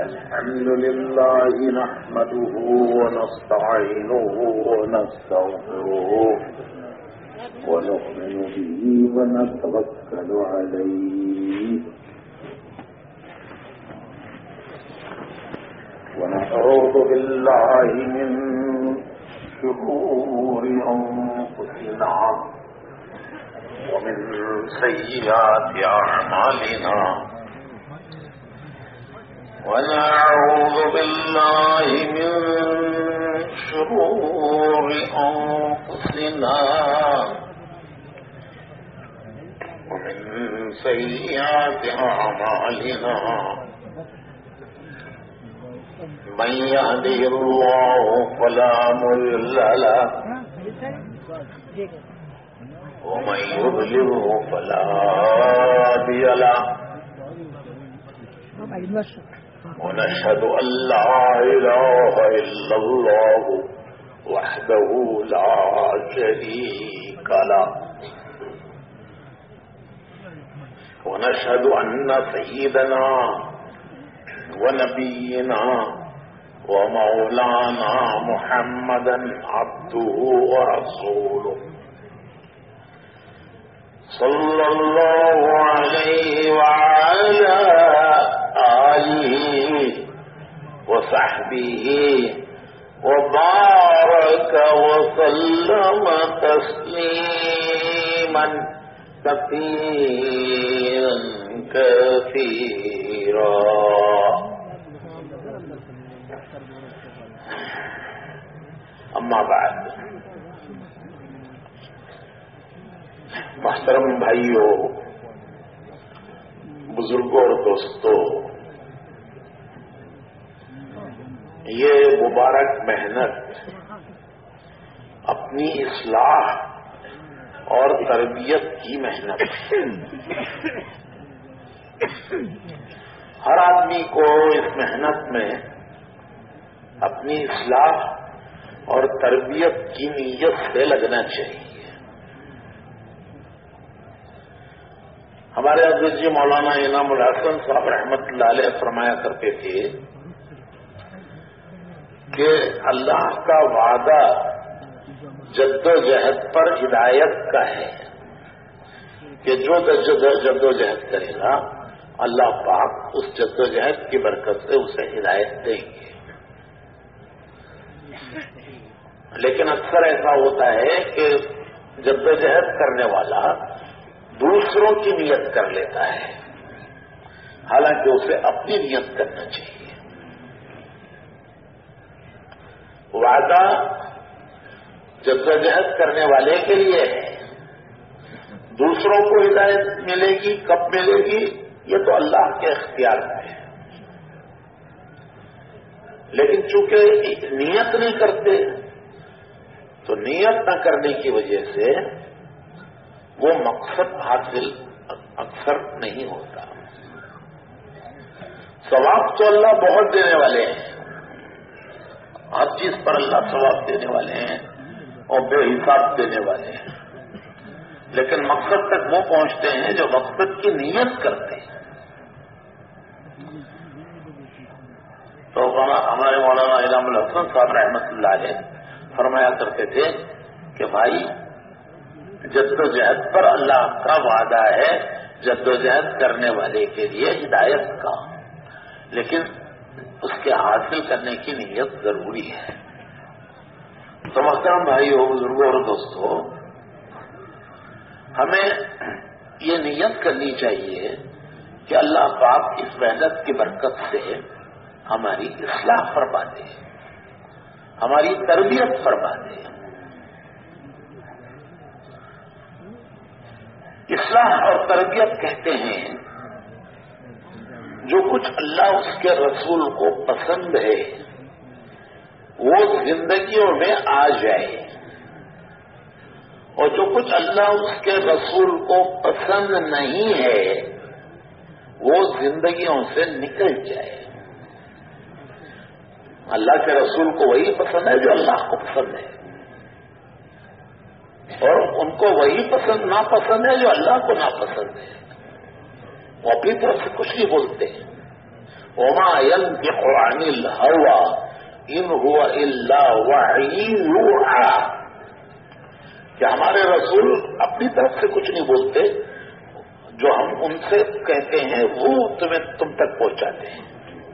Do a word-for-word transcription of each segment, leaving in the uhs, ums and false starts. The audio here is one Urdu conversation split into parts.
الحمد لله نحمده ونستعينه ونستغفره ونؤمن به ونتوكل عليه ونعوذ بالله من شرور أنفسنا ومن سيئات أعمالنا ونعوذ بالله من شرور أنفسنا ومن سيئات أعمالنا من يهده الله فلا مضل له ومن يضلله فلا هادي له ونشهد أن لا إله إلا الله وحده لا شريك له ونشهد أن سيدنا ونبينا ومولانا محمدا عبده ورسوله صلى الله عليه وعلى آله وصحبه وبارك وسلم تسليما كثيرا كثيرا. اما بعد، محترم بھائیوں، بزرگوں اور دوستوں، یہ مبارک محنت اپنی اصلاح اور تربیت کی محنت ہے. ہر آدمی کو اس محنت میں اپنی اصلاح اور تربیت کی نیت سے لگنا چاہیے. ہمارے حضرت جی مولانا انعام الحسن صاحب رحمت اللہ علیہ فرمایا کرتے تھے کہ اللہ کا وعدہ جد و جہد پر ہدایت کا ہے کہ جو جد و جہد کرے گا اللہ پاک اس جد و جہد کی برکت سے اسے ہدایت دیں گے. لیکن اکثر ایسا ہوتا ہے کہ جد و جہد کرنے والا دوسروں کی نیت کر لیتا ہے، حالانکہ اسے اپنی نیت کرنا چاہیے. وعدہ جدوجہد کرنے والے کے لیے ہے، دوسروں کو ہدایت ملے گی کب ملے گی یہ تو اللہ کے اختیار میں ہے. لیکن چونکہ نیت نہیں کرتے تو نیت نہ کرنے کی وجہ سے وہ مقصد حاصل اکثر نہیں ہوتا. ثواب تو اللہ بہت دینے والے ہیں، ہر چیز پر اللہ ثواب دینے والے ہیں اور بے حساب دینے والے ہیں، لیکن مقصد تک وہ پہنچتے ہیں جو مقصد کی نیت کرتے ہیں. تو ہمارے مولانا انعام الحسن صاحب رحمت اللہ علیہ فرمایا کرتے تھے کہ بھائی جد و جہد پر اللہ کا وعدہ ہے جد و جہد کرنے والے کے لیے ہدایت کا، لیکن اس کے حاصل کرنے کی نیت ضروری ہے. تو محترم بھائیوں، بزرگوں اور دوستوں، ہمیں یہ نیت کرنی چاہیے کہ اللہ پاک اس محنت کی برکت سے ہماری اصلاح فرما دے، ہماری تربیت فرما دے. اصلاح اور تربیت کہتے ہیں جو کچھ اللہ اس کے رسول کو پسند ہے وہ زندگیوں میں آ جائے، اور جو کچھ اللہ اس کے رسول کو پسند نہیں ہے وہ زندگیوں سے نکل جائے. اللہ کے رسول کو وہی پسند ہے جو اللہ کو پسند ہے، اور ان کو وہی پسند ناپسند ہے جو اللہ کو ناپسند ہے. وہ اپنی طرف سے کچھ نہیں بولتے، وما ينطق عن الهوى ان هو الا وحی یوحی، کہ ہمارے رسول اپنی طرف سے کچھ نہیں بولتے، جو ہم ان سے کہتے ہیں وہ تمہیں تم تک پہنچاتے ہیں۔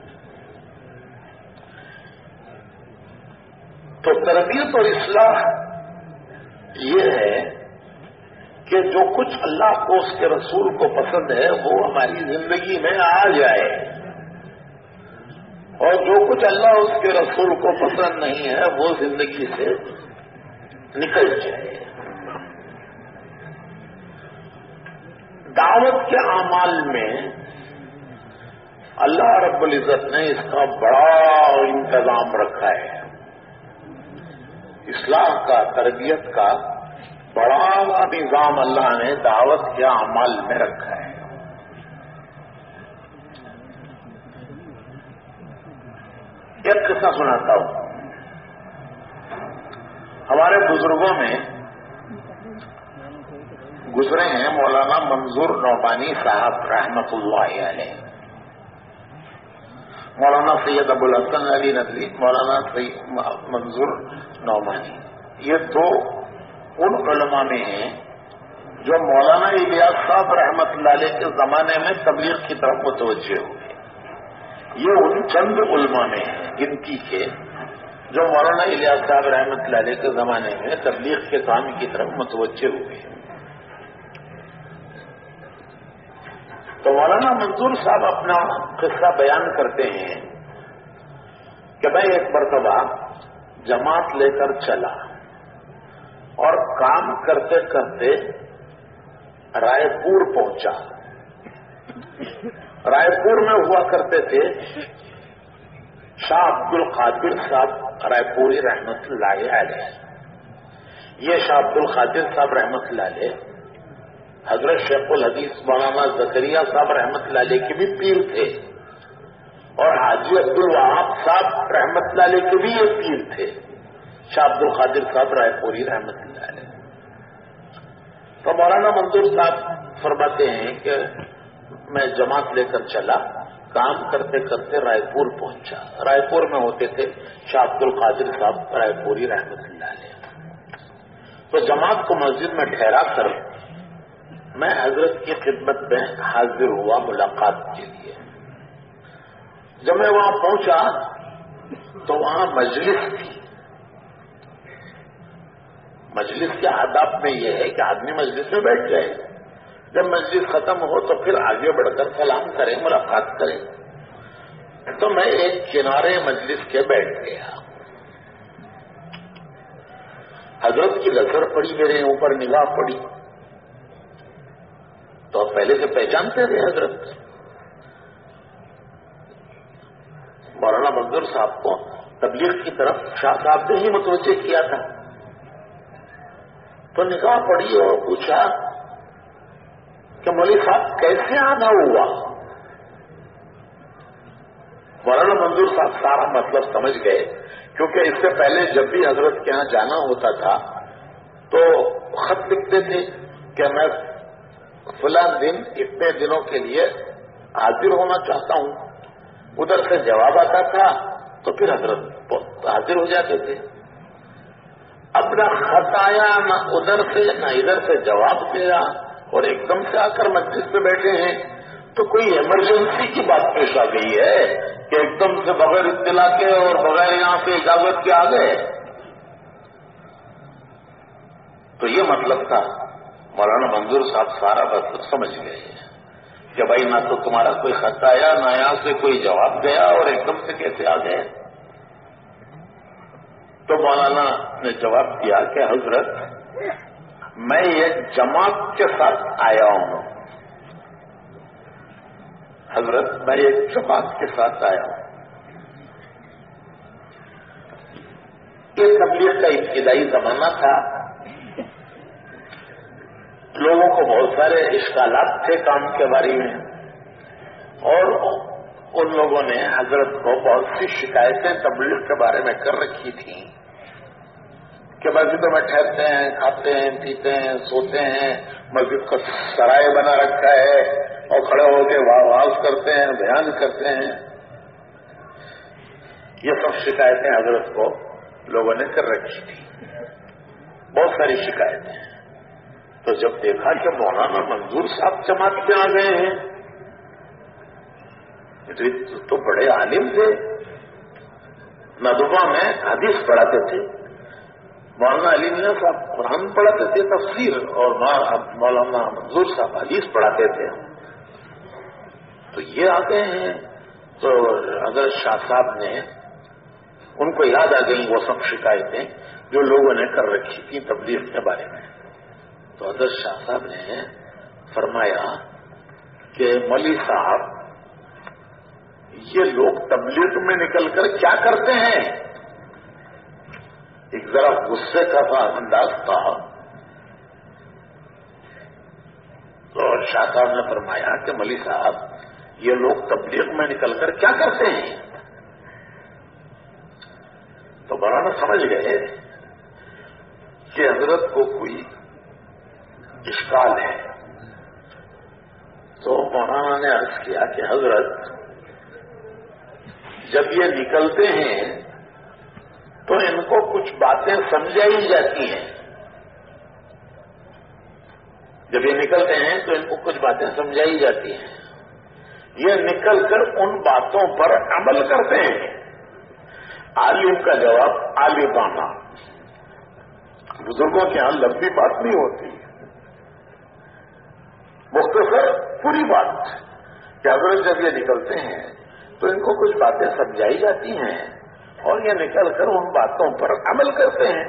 تو تربیت اور اصلاح یہ ہے کہ جو کچھ اللہ کو اس کے رسول کو پسند ہے وہ ہماری زندگی میں آ جائے، اور جو کچھ اللہ اس کے رسول کو پسند نہیں ہے وہ زندگی سے نکل جائے۔ دعوت کے اعمال میں اللہ رب العزت نے اس کا بڑا انتظام رکھا ہے، اصلاح کا، تربیت کا بڑا نظام اللہ نے دعوت کے اعمال میں رکھا ہے۔ ایک قصہ سناتا ہوں۔ ہمارے بزرگوں میں گزرے ہیں مولانا منظور نعمانی صاحب رحمت اللہ علیہ، مولانا سید ابو الحسن علی ندوی، مولانا سید منظور نعمانی، یہ دو ان علماء میں ہیں جو مولانا الیاس صاحب رحمت اللہ علیہ کے زمانے میں تبلیغ کی طرف متوجہ ہوئے۔ یہ ان چند علماء میں ہیں گنتی کے جو مولانا الیاس صاحب رحمت اللہ علیہ کے زمانے میں تبلیغ کے کام کی طرف متوجہ ہوئے۔ تو مولانا منظور صاحب اپنا قصہ بیان کرتے ہیں کہ میں ایک مرتبہ جماعت لے کر چلا اور کام کرتے کرتے رائے پور پہنچا۔ رائے پور میں ہوا کرتے تھے شاہ عبد القادر صاحب رائے پوری رحمت اللہ علیہ۔ یہ شاہ عبد القادر صاحب رحمت اللہ علیہ حضرت شیخ الحدیث مولانا زکریا صاحب رحمت اللہ علیہ کے بھی پیر تھے، اور حاجی عبد الوہاب صاحب رحمت اللہ علیہ کے بھی یہ پیر تھے، شاہ عبد القادر صاحب رائے پوری رحمت اللہ علیہ۔ تو مولانا منظور صاحب فرماتے ہیں کہ میں جماعت لے کر چلا، کام کرتے کرتے رائے پور پہنچا۔ رائے پور میں ہوتے تھے شاہ عبد القادر صاحب رائے پوری رحمت اللہ علیہ۔ تو جماعت کو مسجد میں ٹھہرا کر میں حضرت کی خدمت میں حاضر ہوا ملاقات کے لیے۔ جب میں وہاں پہنچا تو وہاں مجلس تھی۔ مجلس کے آداب میں یہ ہے کہ آدمی مجلس میں بیٹھ جائے، جب مجلس ختم ہو تو پھر آگے بڑھ کر سلام کرے، ملاقات کرے۔ تو میں ایک کنارے مجلس کے بیٹھ گیا۔ حضرت کی نظر پڑی، میرے اوپر نگاہ پڑی، تو پہلے سے پہچانتے تھے حضرت مولانا منظور صاحب کو، تبلیغ کی طرف شاہ صاحب نے ہی متوجہ کیا تھا۔ تو نگاہ پڑی اور پوچھا کہ مولوی صاحب کیسے آنا ہوا؟ مولانا منظور صاحب سارا مطلب سمجھ گئے، کیونکہ اس سے پہلے جب بھی حضرت کے یہاں جانا ہوتا تھا تو خط لکھتے تھے کہ میں فلاں دن اتنے دنوں کے لیے حاضر ہونا چاہتا ہوں، ادھر سے جواب آتا تھا تو پھر حضرت حاضر ہو جاتے تھے۔ اب نہ خط آیا، نہ ادھر سے نہ ادھر سے جواب دیا، اور ایک دم سے آ کر مسجد پہ بیٹھے ہیں، تو کوئی ایمرجنسی کی بات پیش آ گئی ہے کہ ایک دم سے بغیر اطلاع کے اور بغیر یہاں سے اجازت کے آ گئے۔ تو یہ مطلب تھا۔ مولانا منظور صاحب سارا مطلب سمجھ گئے کہ بھائی نہ تو تمہارا کوئی خط آیا، نہ یہاں سے کوئی جواب گیا، اور ایک دم سے کیسے آ گئے۔ تو مولانا نے جواب دیا کہ حضرت میں یہ جماعت کے ساتھ آیا ہوں، حضرت میں ایک جماعت کے ساتھ آیا ہوں۔ یہ تبلیغ کا ابتدائی زمانہ تھا، لوگوں کو بہت سارے اشکالات تھے کام کے بارے میں، اور ان لوگوں نے حضرت کو بہت سی شکایتیں تبلیغ کے بارے میں کر رکھی تھیں کہ مسجدوں میں ٹھہرتے ہیں، کھاتے ہیں، پیتے ہیں، سوتے ہیں، مسجد کا سرائے بنا رکھا ہے اور کھڑے ہو کے واز کرتے ہیں، بیان کرتے ہیں۔ یہ سب شکایتیں حضرت کو لوگوں نے کر رکھی تھی، بہت ساری شکایتیں. تو جب دیکھا کہ مولانا منظور صاحب جماعت میں آ گئے ہیں، تو بڑے عالم تھے، ندوہ میں حدیث پڑھاتے تھے، مولانا علی میاں صاحب قرآن پڑھاتے تھے تفسیر، اور مولانا منظور صاحب حدیث پڑھاتے تھے. تو یہ آ گئے ہیں. تو حضرت شاہ صاحب نے ان کو یاد آ گئی وہ سب شکایتیں جو لوگوں نے کر رکھی تھی تبلیغ کے بارے میں. تو حضرت شاہ صاحب نے فرمایا کہ مولوی صاحب یہ لوگ تبلیغ میں نکل کر کیا کرتے ہیں؟ ایک ذرا غصے کا تھا انداز تھا. تو شاہ صاحب نے فرمایا کہ مولوی صاحب یہ لوگ تبلیغ میں نکل کر کیا کرتے ہیں؟ تو مولانا سمجھ گئے کہ حضرت کو کوئی اشکال ہے. تو مولانا نے عرض کیا کہ حضرت جب یہ نکلتے ہیں تو ان کو کچھ باتیں سمجھائی جاتی ہیں. جب یہ نکلتے ہیں تو ان کو کچھ باتیں سمجھائی جاتی ہیں. یہ نکل کر ان باتوں پر عمل کرتے ہیں. عالم کا جواب عالمانہ، بزرگوں کے یہاں لمبی بات نہیں ہوتی، مختصر پوری بات. کہ حضرت جب یہ نکلتے ہیں تو ان کو کچھ باتیں سمجھائی جاتی ہیں اور یہ نکل کر ان باتوں پر عمل کرتے ہیں.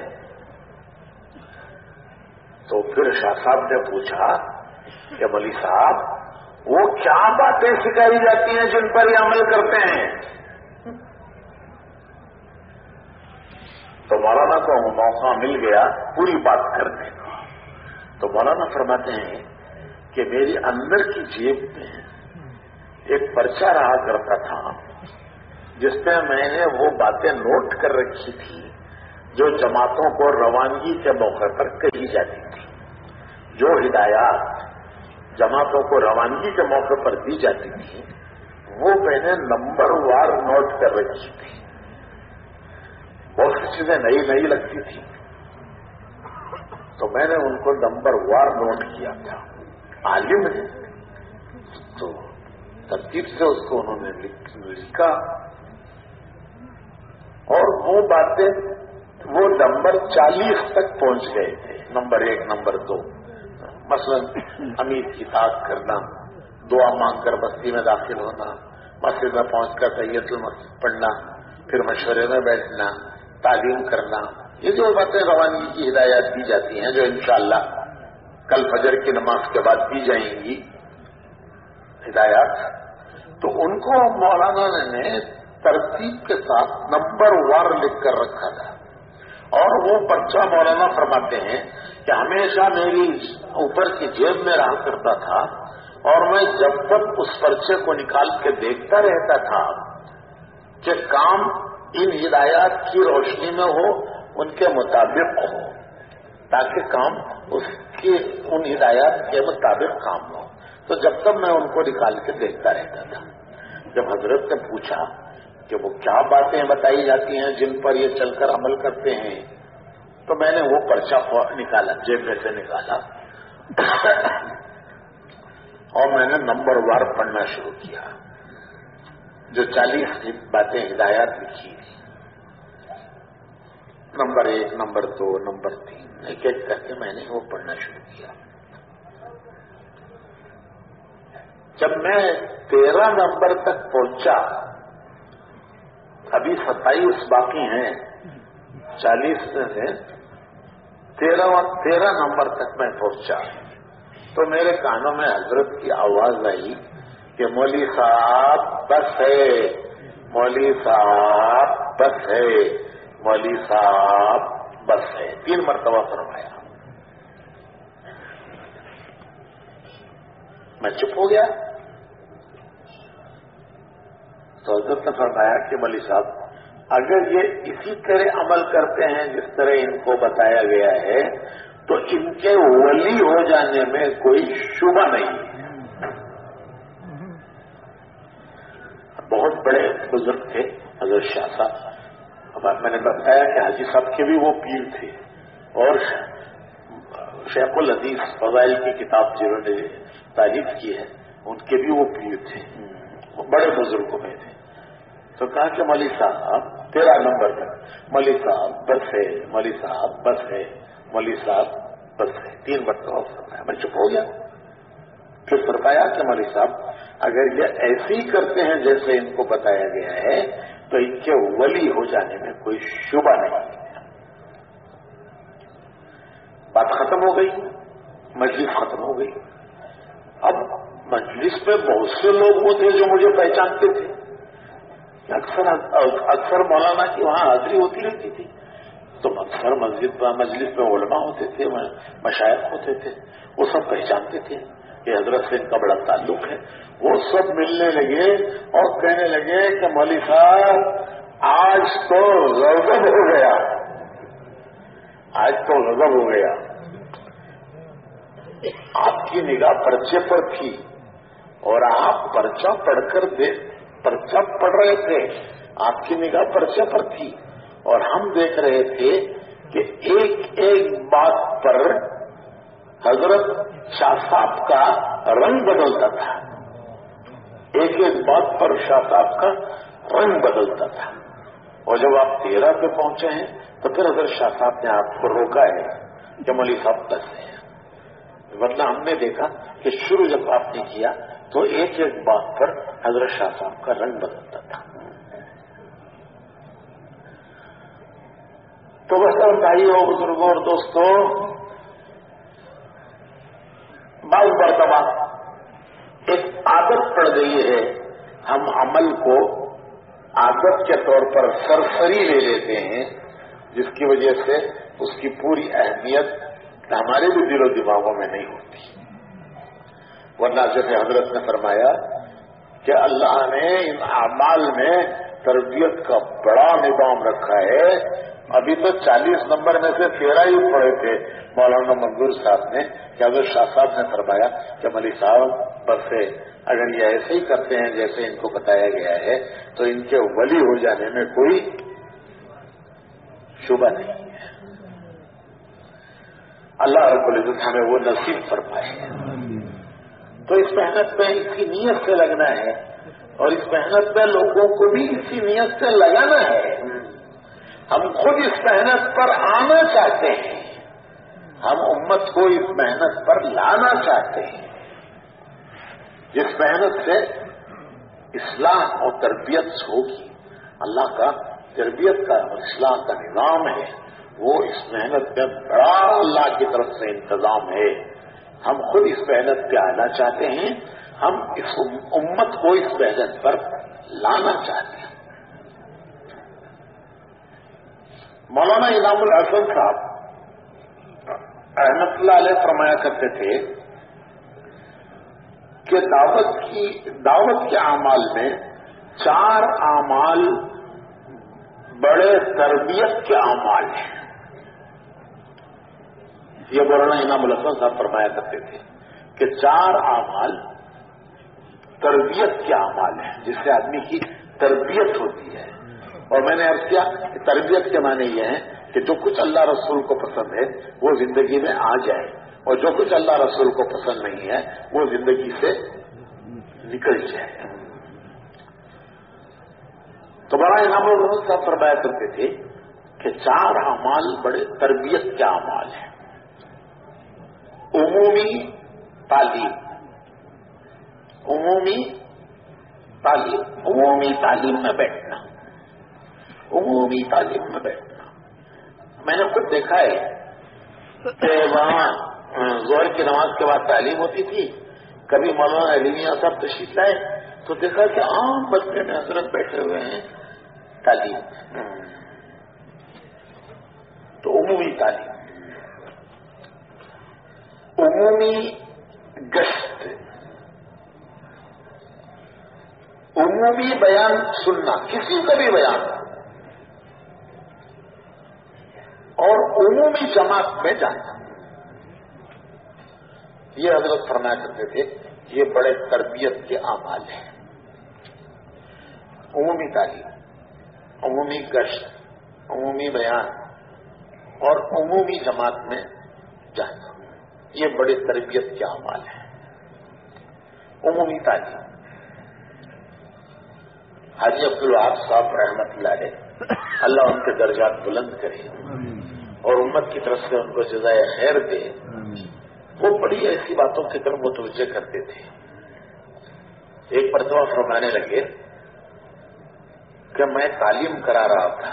تو پھر شاہ صاحب نے پوچھا کہ مولوی صاحب وہ کیا باتیں سکھائی جاتی ہیں جن پر یہ عمل کرتے ہیں؟ تو مولانا کو موقع مل گیا پوری بات کرنے کا. تو مولانا فرماتے ہیں کہ میری اندر کی جیب میں ایک پرچہ رہا کرتا تھا جس میں میں نے وہ باتیں نوٹ کر رکھی تھی جو جماعتوں کو روانگی کے موقع پر کہی جاتی تھی. جو ہدایات جماعتوں کو روانگی کے موقع پر دی جاتی تھی وہ میں نے نمبر وار نوٹ کر رکھی تھی. بہت سی چیزیں نئی نئی لگتی تھی تو میں نے ان کو نمبر وار نوٹ کیا تھا. عالم ہے تو ترتیب سے اس کو انہوں نے لکھا اور وہ باتیں وہ نمبر چالیس تک پہنچ گئے تھے. نمبر ایک، نمبر دو، مثلا امیر کی طاق کرنا، دعا مانگ کر بستی میں داخل ہونا، مسجد میں پہنچ کر تحیۃ المسجد پڑھنا، پھر مشورے میں بیٹھنا، تعلیم کرنا، یہ جو باتیں روانگی کی ہدایات دی جاتی ہیں جو انشاءاللہ کل فجر کی نماز کے بعد دی جائیں گی ہدایات، تو ان کو مولانا نے ترتیب کے ساتھ نمبر وار لکھ کر رکھا تھا. اور وہ پرچہ مولانا فرماتے ہیں کہ ہمیشہ میری اوپر کی جیب میں رہا کرتا تھا اور میں جب تک اس پرچے کو نکال کے دیکھتا رہتا تھا کہ کام ان ہدایات کی روشنی میں ہو، ان کے مطابق ہو، تاکہ کام اس کی ان ہدایات کے مطابق کام ہو. تو جب تک میں ان کو نکال کے دیکھتا رہتا تھا. جب حضرت نے پوچھا کہ وہ کیا باتیں بتائی جاتی ہیں جن پر یہ چل کر عمل کرتے ہیں، تو میں نے وہ پرچہ نکالا، جیب میں سے نکالا اور میں نے نمبر وار پڑھنا شروع کیا. جو چالیس باتیں ہدایات لکھی تھی، نمبر ایک، نمبر دو، نمبر تین، ایک ایک کر کے میں نے وہ پڑھنا شروع کیا. جب میں تیرہ نمبر تک پہنچا، ابھی ستائیس باقی ہیں، چالیس میں سے تیرہ تیرہ نمبر تک میں پہنچا تو میرے کانوں میں حضرت کی آواز آئی کہ مولوی صاحب بس ہے، مولوی صاحب بس ہے، مولوی صاحب بس ہے. تین مرتبہ فرمایا. میں چپ ہو گیا. تو حضرت نے فرمایا کہ مولوی صاحب اگر یہ اسی طرح عمل کرتے ہیں جس طرح ان کو بتایا گیا ہے تو ان کے ولی ہو جانے میں کوئی شبہ نہیں ہے. بہت بڑے بزرگ تھے حضرت شاہ صاحب. اب میں نے بتایا کہ حاجی صاحب کے بھی وہ پیر تھے اور شیخ الحدیث فضائل کی کتاب جنہوں نے تعریف کی ہے ان کے بھی وہ پیر تھے, وہ بڑے بزرگوں میں تھے. تو کہا کہ مولوی صاحب تیرہ نمبر تک, مولوی صاحب بس ہے, مولوی صاحب بس ہے, مولوی صاحب بس ہے, تین مرتبہ فرمایا. میں چپ ہو گیا. پھر فرمایا کہ مولوی صاحب اگر یہ ایسے ہی کرتے ہیں جیسے ان کو بتایا گیا ہے تو ان کے ولی ہو جانے میں کوئی شبہ نہیں. بات ختم ہو گئی, مجلس ختم ہو گئی. اب مجلس میں بہت سے لوگ وہ تھے جو مجھے پہچانتے تھے. اکثر اکثر مولانا کی وہاں حاضری ہوتی رہتی تھی تو اکثر مسجد مجلس میں علماء ہوتے تھے, مشائخ ہوتے تھے, وہ سب پہچانتے تھے کہ حضرت سے ان کا بڑا تعلق ہے. وہ سب ملنے لگے اور کہنے لگے کہ مولوی صاحب آج تو غضب ہو گیا, آج تو غضب ہو گیا. آپ کی نگاہ پرچے پر تھی اور آپ پرچہ پڑھ کر دے پرچہ پڑھ رہے تھے, آپ کی نگاہ پرچے پر تھی اور ہم دیکھ رہے تھے کہ ایک ایک بات پر حضرت شاہ صاحب کا رنگ بدلتا تھا, ایک ایک بات پر شاہ صاحب کا رنگ بدلتا تھا. اور جب آپ تیرہ پہ پہنچے ہیں تو پھر حضرت شاہ صاحب نے آپ کو روکا ہے کہ مولوی صاحب دس ہے. ورنہ ہم نے دیکھا کہ شروع جب آپ نے کیا تو ایک ایک بات پر حضرت شاہ صاحب کا رنگ بدلتا تھا. تو بس بھائیوں بزرگوں اور دوستوں, بعض مرتبہ ایک عادت پڑ گئی ہے, ہم عمل کو عادت کے طور پر سرسری لے لیتے ہیں جس کی وجہ سے اس کی پوری اہمیت ہمارے بھی دل و دماغوں میں نہیں ہوتی. ورنہ جیسے حضرت نے فرمایا کہ اللہ نے ان اعمال میں تربیت کا بڑا نظام رکھا ہے. ابھی تو چالیس نمبر میں سے تیرہ ہی پڑے تھے مولانا منظور صاحب نے کہ حضرت شاہ صاحب نے فرمایا کہ مولوی صاحب بس سے اگر یہ ایسے ہی کرتے ہیں جیسے ان کو بتایا گیا ہے تو ان کے ولی ہو جانے میں کوئی شبہ نہیں ہے. اللہ رب العزت ہمیں وہ نصیب فرمائے. تو اس محنت میں اسی نیت سے لگنا ہے اور اس محنت میں لوگوں کو بھی اسی نیت سے لگانا ہے. ہم خود اس محنت پر آنا چاہتے ہیں, ہم امت کو اس محنت پر لانا چاہتے ہیں جس محنت سے اصلاح اور تربیت ہوگی. اللہ کا تربیت کا اور اصلاح کا نظام ہے, وہ اس محنت میں بڑا اللہ کی طرف سے انتظام ہے. ہم خود اس محنت پہ آنا چاہتے ہیں, ہم اس امت کو اس محنت پر لانا چاہتے ہیں. مولانا انعام الحسن صاحب رحمت اللہ علیہ فرمایا کرتے تھے کہ دعوت کی دعوت کے اعمال میں چار اعمال بڑے تربیت کے اعمال ہیں. یہ مولانا انعام الحسن صاحب فرمایا کرتے تھے کہ چار اعمال تربیت کے اعمال ہیں جس سے آدمی کی تربیت ہوتی ہے. اور میں نے عرض کیا کہ تربیت کے معنی یہ ہے کہ جو کچھ اللہ رسول کو پسند ہے وہ زندگی میں آ جائے اور جو کچھ اللہ رسول کو پسند نہیں ہے وہ زندگی سے نکل جائے. تو بڑا انعام الحسن صاحب فرمایا کرتے تھے کہ چار اعمال بڑے تربیت کے اعمال ہیں. عمومی تعلیم, عمومی تعلیم عمومی تعلیم میں بیٹھنا, عمومی تعلیم میں بیٹھنا. میں نے خود دیکھا ہے کہ وہاں ظہر کی نماز کے بعد تعلیم ہوتی تھی. کبھی مولانا علی میاں صاحب تشریف لائے تو دیکھا کہ عام بچے میں حضرت بیٹھے ہوئے ہیں تعلیم. تو عمومی تعلیم, عمومی گشت, عمومی بیان سننا, کسی کا بھی بیان, اور عمومی جماعت میں جانا. یہ حضرت فرمایا کرتے تھے یہ بڑے تربیت کے اعمال ہیں. عمومی تعلیم، عمومی گشت، عمومی بیان اور عمومی جماعت میں جانا، یہ بڑی تربیت کے اعمال ہے۔ عمومی تعلیم، حاجی عبدالوہاب صاحب رحمۃ اللہ علیہ، اللہ ان کے درجات بلند کرے اور امت کی طرف سے ان کو جزائے خیر دے، وہ بڑی ایسی باتوں کی طرف متوجہ کرتے تھے۔ ایک مرتبہ فرمانے لگے کہ میں تعلیم کرا رہا تھا،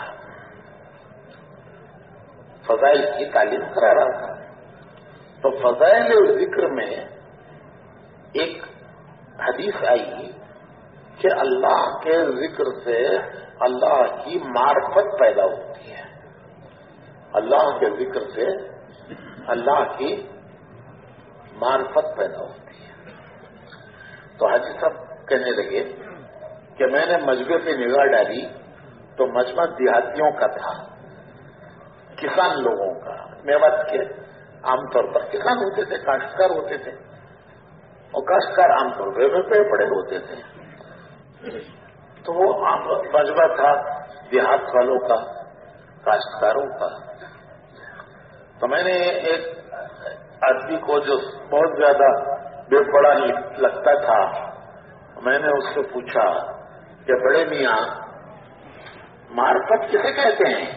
فضائل کی تعلیم کرا رہا تھا، تو فضائل ذکر میں ایک حدیث آئی کہ اللہ کے ذکر سے اللہ کی معرفت پیدا ہوتی ہے، اللہ کے ذکر سے اللہ کی معرفت پیدا ہوتی ہے۔ تو حاجی صاحب کہنے لگے کہ میں نے مجمع پہ نگاہ ڈالی تو مجمع دیہاتیوں کا تھا، کسان لوگوں کا، میوات کے عام طور پر کسان ہوتے تھے، کاشتکار ہوتے تھے، اور کاشتکار عام طور پہ پڑے پڑے ہوتے تھے، تو وہ مجمع تھا دیہات والوں کا، کاشتکاروں کا۔ تو میں نے ایک آدمی کو جو بہت زیادہ بے پڑھا لگتا تھا، میں نے اس سے پوچھا کہ بڑے میاں معرفت کسے کہتے ہیں؟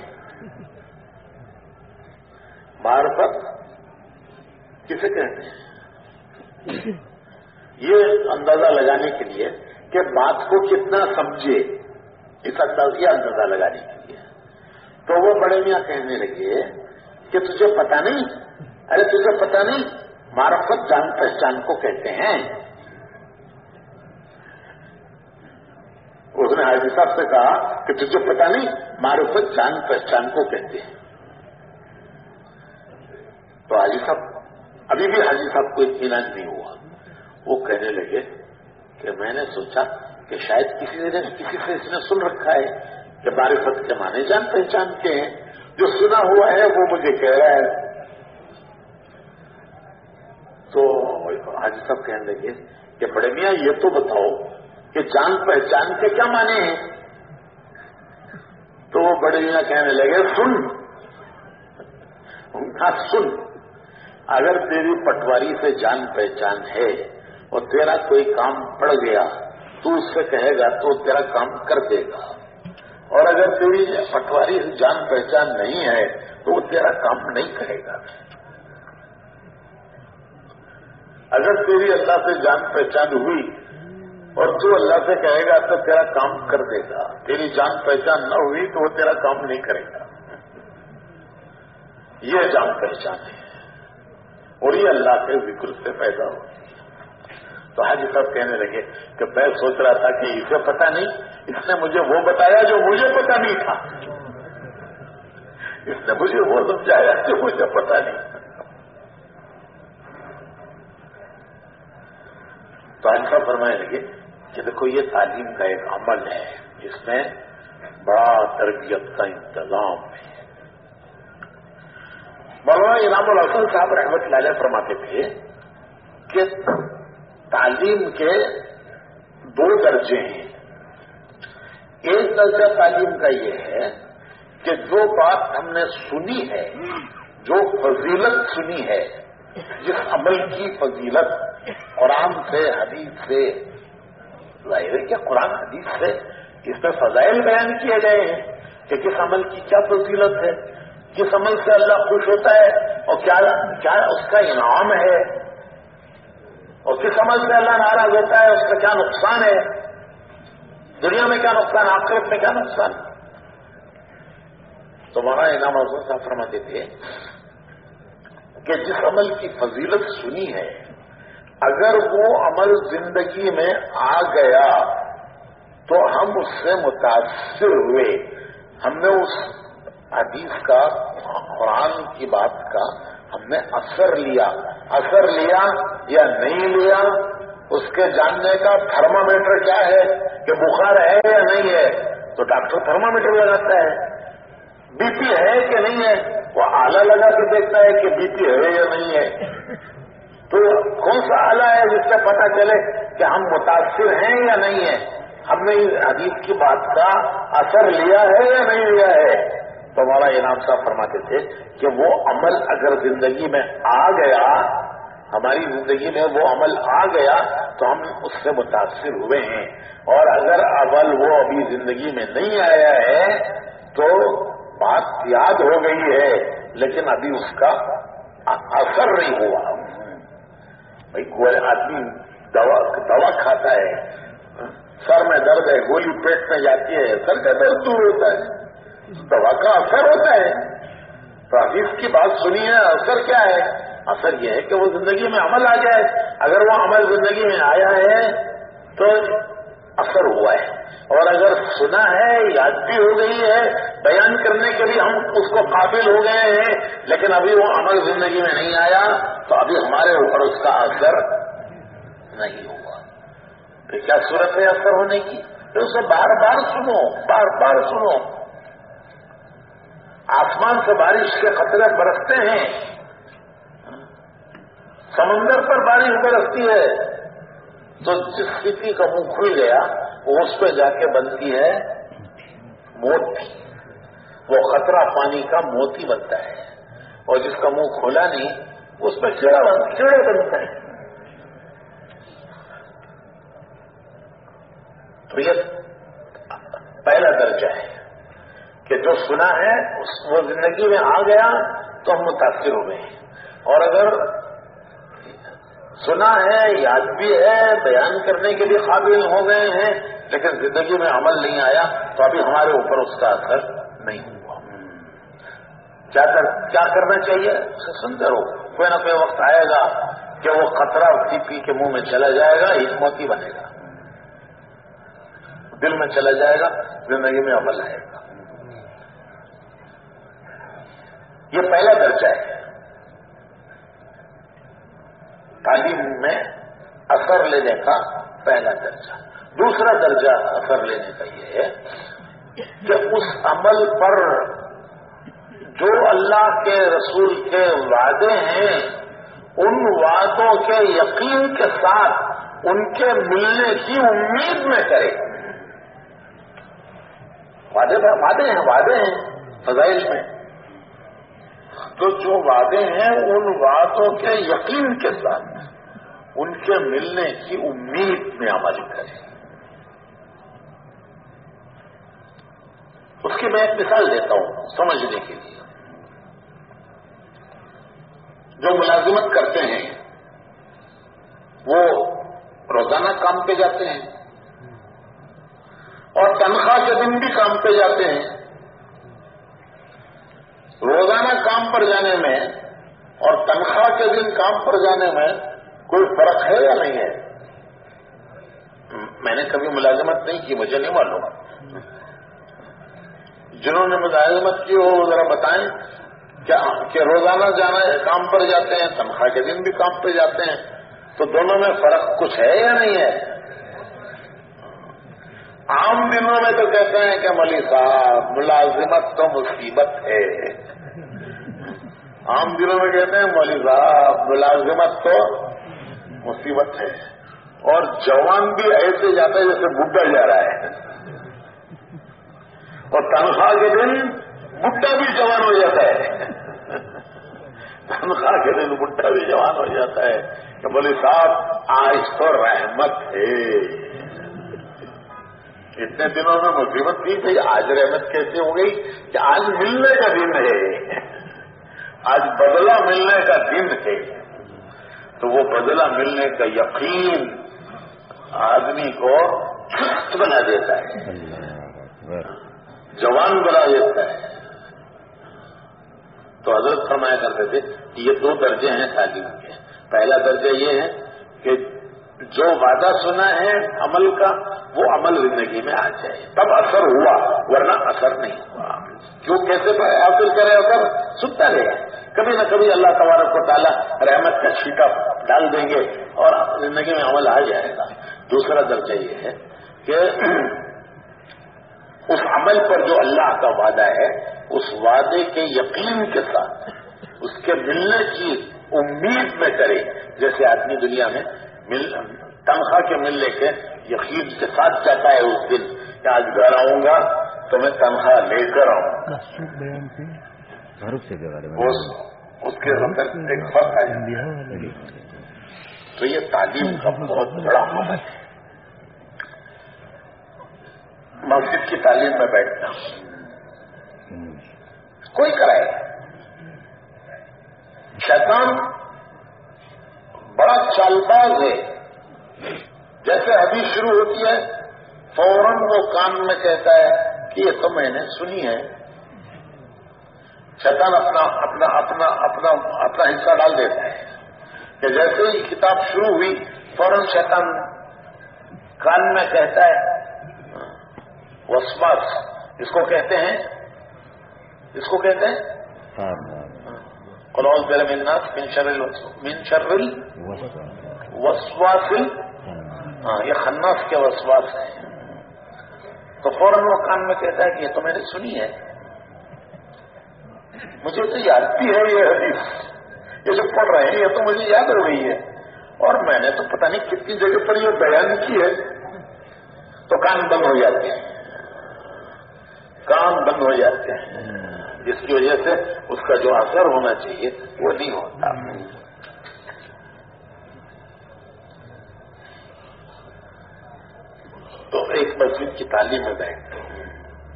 معرفت کسے کہتے ہیں؟ یہ اندازہ لگانے کے لیے کہ بات کو کتنا سمجھے، اس اندازہ اندازہ لگانے کے لیے۔ تو وہ بڑے میاں کہنے لگے کہ تجھے پتا نہیں؟ ارے تجھے پتا نہیں، معرفت جان پہچان کو کہتے ہیں۔ اس نے حاجی صاحب سے کہا کہ تجھے پتا نہیں، معرفت جان پہچان کو کہتے ہیں۔ تو حاجی صاحب، ابھی بھی حاجی صاحب کو اطمینان نہیں ہوا، وہ کہنے لگے کہ میں نے سوچا کہ شاید کسی نے کسی سے اس نے سن رکھا ہے کہ معرفت کے معنی جان پہچان کے ہیں، جو سنا ہوا ہے وہ مجھے کہہ رہا ہے۔ تو حاجی صاحب کہنے لگے کہ بڑے میاں یہ تو بتاؤ کہ جان پہچان کے کیا معنی ہیں؟ تو وہ بڑے میاں کہنے لگے سن، ان کا سن، اگر تیری پٹواری سے جان پہچان ہے اور تیرا کوئی کام پڑ گیا تو اس سے کہے گا تو تیرا کام کر دے گا، اور اگر تیری پٹواری سے جان پہچان نہیں ہے تو وہ تیرا کام نہیں کرے گا۔ اگر تیری اللہ سے جان پہچان ہوئی اور تو اللہ سے کہے گا تو تیرا کام کر دے گا، تیری جان پہچان نہ ہوئی تو وہ تیرا کام نہیں کرے گا۔ یہ جان پہچان ہے اور یہ اللہ کے ذکر سے پیدا ہو۔ تو حاجی صاحب کہنے لگے کہ میں سوچ رہا تھا کہ اسے پتا نہیں، اس نے مجھے وہ بتایا جو مجھے پتا نہیں تھا، اس نے مجھے وہ سمجھایا جو مجھے پتا نہیں۔ تو حاجی صاحب فرمانے لگے کہ دیکھو یہ تعلیم کا ایک عمل ہے جس میں بڑا تربیت کا انتظام ہے۔ مولانا انعام الحسن صاحب رحمۃ اللہ علیہ فرماتے تھے کہ تعلیم کے دو درجے ہیں۔ ایک درجہ تعلیم کا یہ ہے کہ جو بات ہم نے سنی ہے، جو فضیلت سنی ہے، جس عمل کی فضیلت قرآن سے، حدیث سے ظاہر ہے کہ قرآن حدیث سے اس میں فضائل بیان کیے گئے ہیں کہ کس عمل کی کیا فضیلت ہے، کس عمل سے اللہ خوش ہوتا ہے اور کیا کیا اس کا انعام ہے، اور کس عمل سے اللہ ناراض ہوتا ہے، اس کا کیا نقصان ہے، دنیا میں کیا نقصان، آخرت میں کیا نقصان۔ تو مولانا انعام الحسن صاحب فرماتے تھے کہ جس عمل کی فضیلت سنی ہے، اگر وہ عمل زندگی میں آ گیا تو ہم اس سے متاثر ہوئے، ہم نے اس حدیث کا، قرآن کی بات کا ہم نے اثر لیا، اثر لیا یا نہیں لیا، اس کے جاننے کا تھرمامیٹر کیا ہے کہ بخار ہے یا نہیں ہے، تو ڈاکٹر تھرمامیٹر لگاتا ہے۔ بی پی ہے کہ نہیں ہے، وہ آلہ لگا کے دیکھتا ہے کہ بی پی ہے یا نہیں ہے۔ تو کون سا آلہ ہے جس سے پتا چلے کہ ہم متاثر ہیں یا نہیں ہیں؟ ہم نے اس حدیث کی بات کا اثر لیا ہے یا نہیں لیا ہے؟ تو مولانا انعام صاحب فرماتے تھے کہ وہ عمل اگر زندگی میں آ گیا، ہماری زندگی میں وہ عمل آ گیا تو ہم اس سے متاثر ہوئے ہیں، اور اگر عمل وہ ابھی زندگی میں نہیں آیا ہے تو بات یاد ہو گئی ہے لیکن ابھی اس کا اثر نہیں ہوا۔ بھائی کوئی آدمی دوا دوا کھاتا ہے، سر میں درد ہے، گولی پیٹ میں جاتی ہے، سر کا درد دور ہوتا ہے، دوا کا اثر ہوتا ہے۔ تو حدیث کی بات سنی ہے، اثر کیا ہے؟ اثر یہ ہے کہ وہ زندگی میں عمل آ جائے۔ اگر وہ عمل زندگی میں آیا ہے تو اثر ہوا ہے، اور اگر سنا ہے، یاد بھی ہو گئی ہے، بیان کرنے کے لیے ہم اس کو قابل ہو گئے ہیں، لیکن ابھی وہ عمل زندگی میں نہیں آیا تو ابھی ہمارے اوپر اس کا اثر نہیں ہوا۔ پھر کیا صورت ہے اثر ہونے کی؟ پھر اسے بار بار سنو، بار بار سنو۔ آسمان سے بارش کے قطرے برستے ہیں، سمندر پر بارش برستی ہے، تو جس کسی کا منہ کھل گیا وہ اس پہ جا کے بنتی ہے موتی، وہ خطرہ پانی کا موتی بنتا ہے، اور جس کا منہ کھلا نہیں اس پہ کیڑا کیڑے بنتا ہے۔ تو یہ پہلا درجہ ہے کہ جو سنا ہے وہ زندگی میں آ گیا تو ہم متاثر ہو گئے ہیں، اور اگر سنا ہے، یاد بھی ہے، بیان کرنے کے لیے قابل ہو گئے ہیں، لیکن زندگی میں عمل نہیں آیا تو ابھی ہمارے اوپر اس کا اثر نہیں ہوا۔ کیا کر کیا کرنا چاہیے؟ اسے سنتے رہو، کوئی نہ کوئی وقت آئے گا کہ وہ قطرہ پی پی کے منہ میں چلا جائے گا، ایک موتی بنے گا، دل میں چلا جائے گا، زندگی میں عمل آئے گا۔ یہ پہلا درجہ ہے تعلیم میں اثر لینے کا، پہلا درجہ۔ دوسرا درجہ اثر لینے کا یہ ہے کہ اس عمل پر جو اللہ کے رسول کے وعدے ہیں ان وعدوں کے یقین کے ساتھ ان کے ملنے کی امید میں کرے۔ وعدے وعدے ہیں وعدے ہیں فضائل میں، تو جو وعدے ہیں ان وعدوں کے یقین کے ساتھ ان کے ملنے کی امید میں عمل کرے۔ اس کی میں ایک مثال دیتا ہوں سمجھنے کے لیے۔ جو ملازمت کرتے ہیں وہ روزانہ کام پہ جاتے ہیں اور تنخواہ کے دن بھی کام پہ جاتے ہیں۔ روزانہ کام پر جانے میں اور تنخواہ کے دن کام پر جانے میں کوئی فرق ہے یا نہیں ہے؟ میں نے کبھی ملازمت نہیں کی، مجھے نہیں معلوم۔ جنہوں نے ملازمت کی وہ ذرا بتائیں کیا کہ روزانہ جانا کام پر جاتے ہیں، تنخواہ کے دن بھی کام پہ جاتے ہیں، تو دونوں میں فرق کچھ ہے یا نہیں ہے؟ عام دنوں میں تو کہتے ہیں کہ مولوی صاحب ملازمت تو مصیبت ہے، عام دنوں میں کہتے ہیں مولوی صاحب ملازمت تو مصیبت ہے، اور جوان بھی ایسے جاتا ہے جیسے بڈھا جا رہا ہے، اور تنخواہ کے دن بڈھا بھی جوان ہو جاتا ہے، تنخواہ کے دن بڈھا بھی جوان ہو جاتا ہے کہ مولوی صاحب آج تو رحمت ہے، اتنے دنوں میں مصیبت تھی بھائی آج رحمت کیسے ہو گئی کہ آج ملنے کا دن ہے، آج بدلہ ملنے کا دن ہے۔ تو وہ بدلہ ملنے کا یقین آدمی کو چست بنا دیتا ہے، جوان بنا دیتا ہے۔ تو حضرت فرمایا کرتے تھے کہ یہ دو درجے ہیں تعلیم کے۔ پہلا درجہ یہ ہے کہ جو وعدہ سنا ہے عمل کا وہ عمل زندگی میں آ جائے، تب اثر ہوا، ورنہ اثر نہیں ہوا۔ کیوں کیسے حاصل کرے اثر؟ سنتا رہے، کبھی نہ کبھی اللہ تبارک و تعالیٰ رحمت کا چھینٹا ڈال دیں گے اور زندگی میں عمل آ جائے گا۔ دوسرا درجہ یہ ہے کہ اس عمل پر جو اللہ کا وعدہ ہے اس وعدے کے یقین کے ساتھ اس کے ملنے کی امید میں کرے، جیسے آدمی دنیا میں مل تنخواہ کے ملنے کے یقین کے ساتھ جاتا ہے اس دن کہ آج گھر آؤں گا تو میں تنخواہ لے کر آؤں گا. اس کے اندر ایک فرق ہے. تو یہ تعلیم کا بہت بڑا عمل ہے. مسجد کی تعلیم میں بیٹھنا کوئی کرائے. شیطان بڑا چالباز ہے. جیسے حدیث شروع ہوتی ہے فوراً وہ کان میں کہتا ہے کہ یہ تو میں نے سنی ہے. شیطان اپنا اپنا اپنا اپنا اپنا حصہ ڈال دیتا ہے کہ جیسے ہی کتاب شروع ہوئی فوراً شیطان کان میں کہتا ہے وسواس. اس کو کہتے ہیں اس کو کہتے ہیں قل اعوذ برب الناس من شر من شر الوسواس. ہاں یہ خناس کے وسواس ہے. تو فوراً وہ کان میں کہتا ہے کہ یہ تو میں نے سنی ہے, مجھے تو یاد بھی ہے یہ حدیث, یہ جو پڑھ رہے ہیں یہ تو مجھے یاد ہو گئی ہے, اور میں نے تو پتہ نہیں کتنی جگہ پر یہ بیان کی ہے. تو کان بند ہو جاتے ہیں, کان بند ہو جاتے ہیں, جس کی وجہ سے اس کا جو اثر ہونا چاہیے وہ نہیں ہوتا. تو ایک مسجد کی تعلیم میں بیٹھتے ہیں,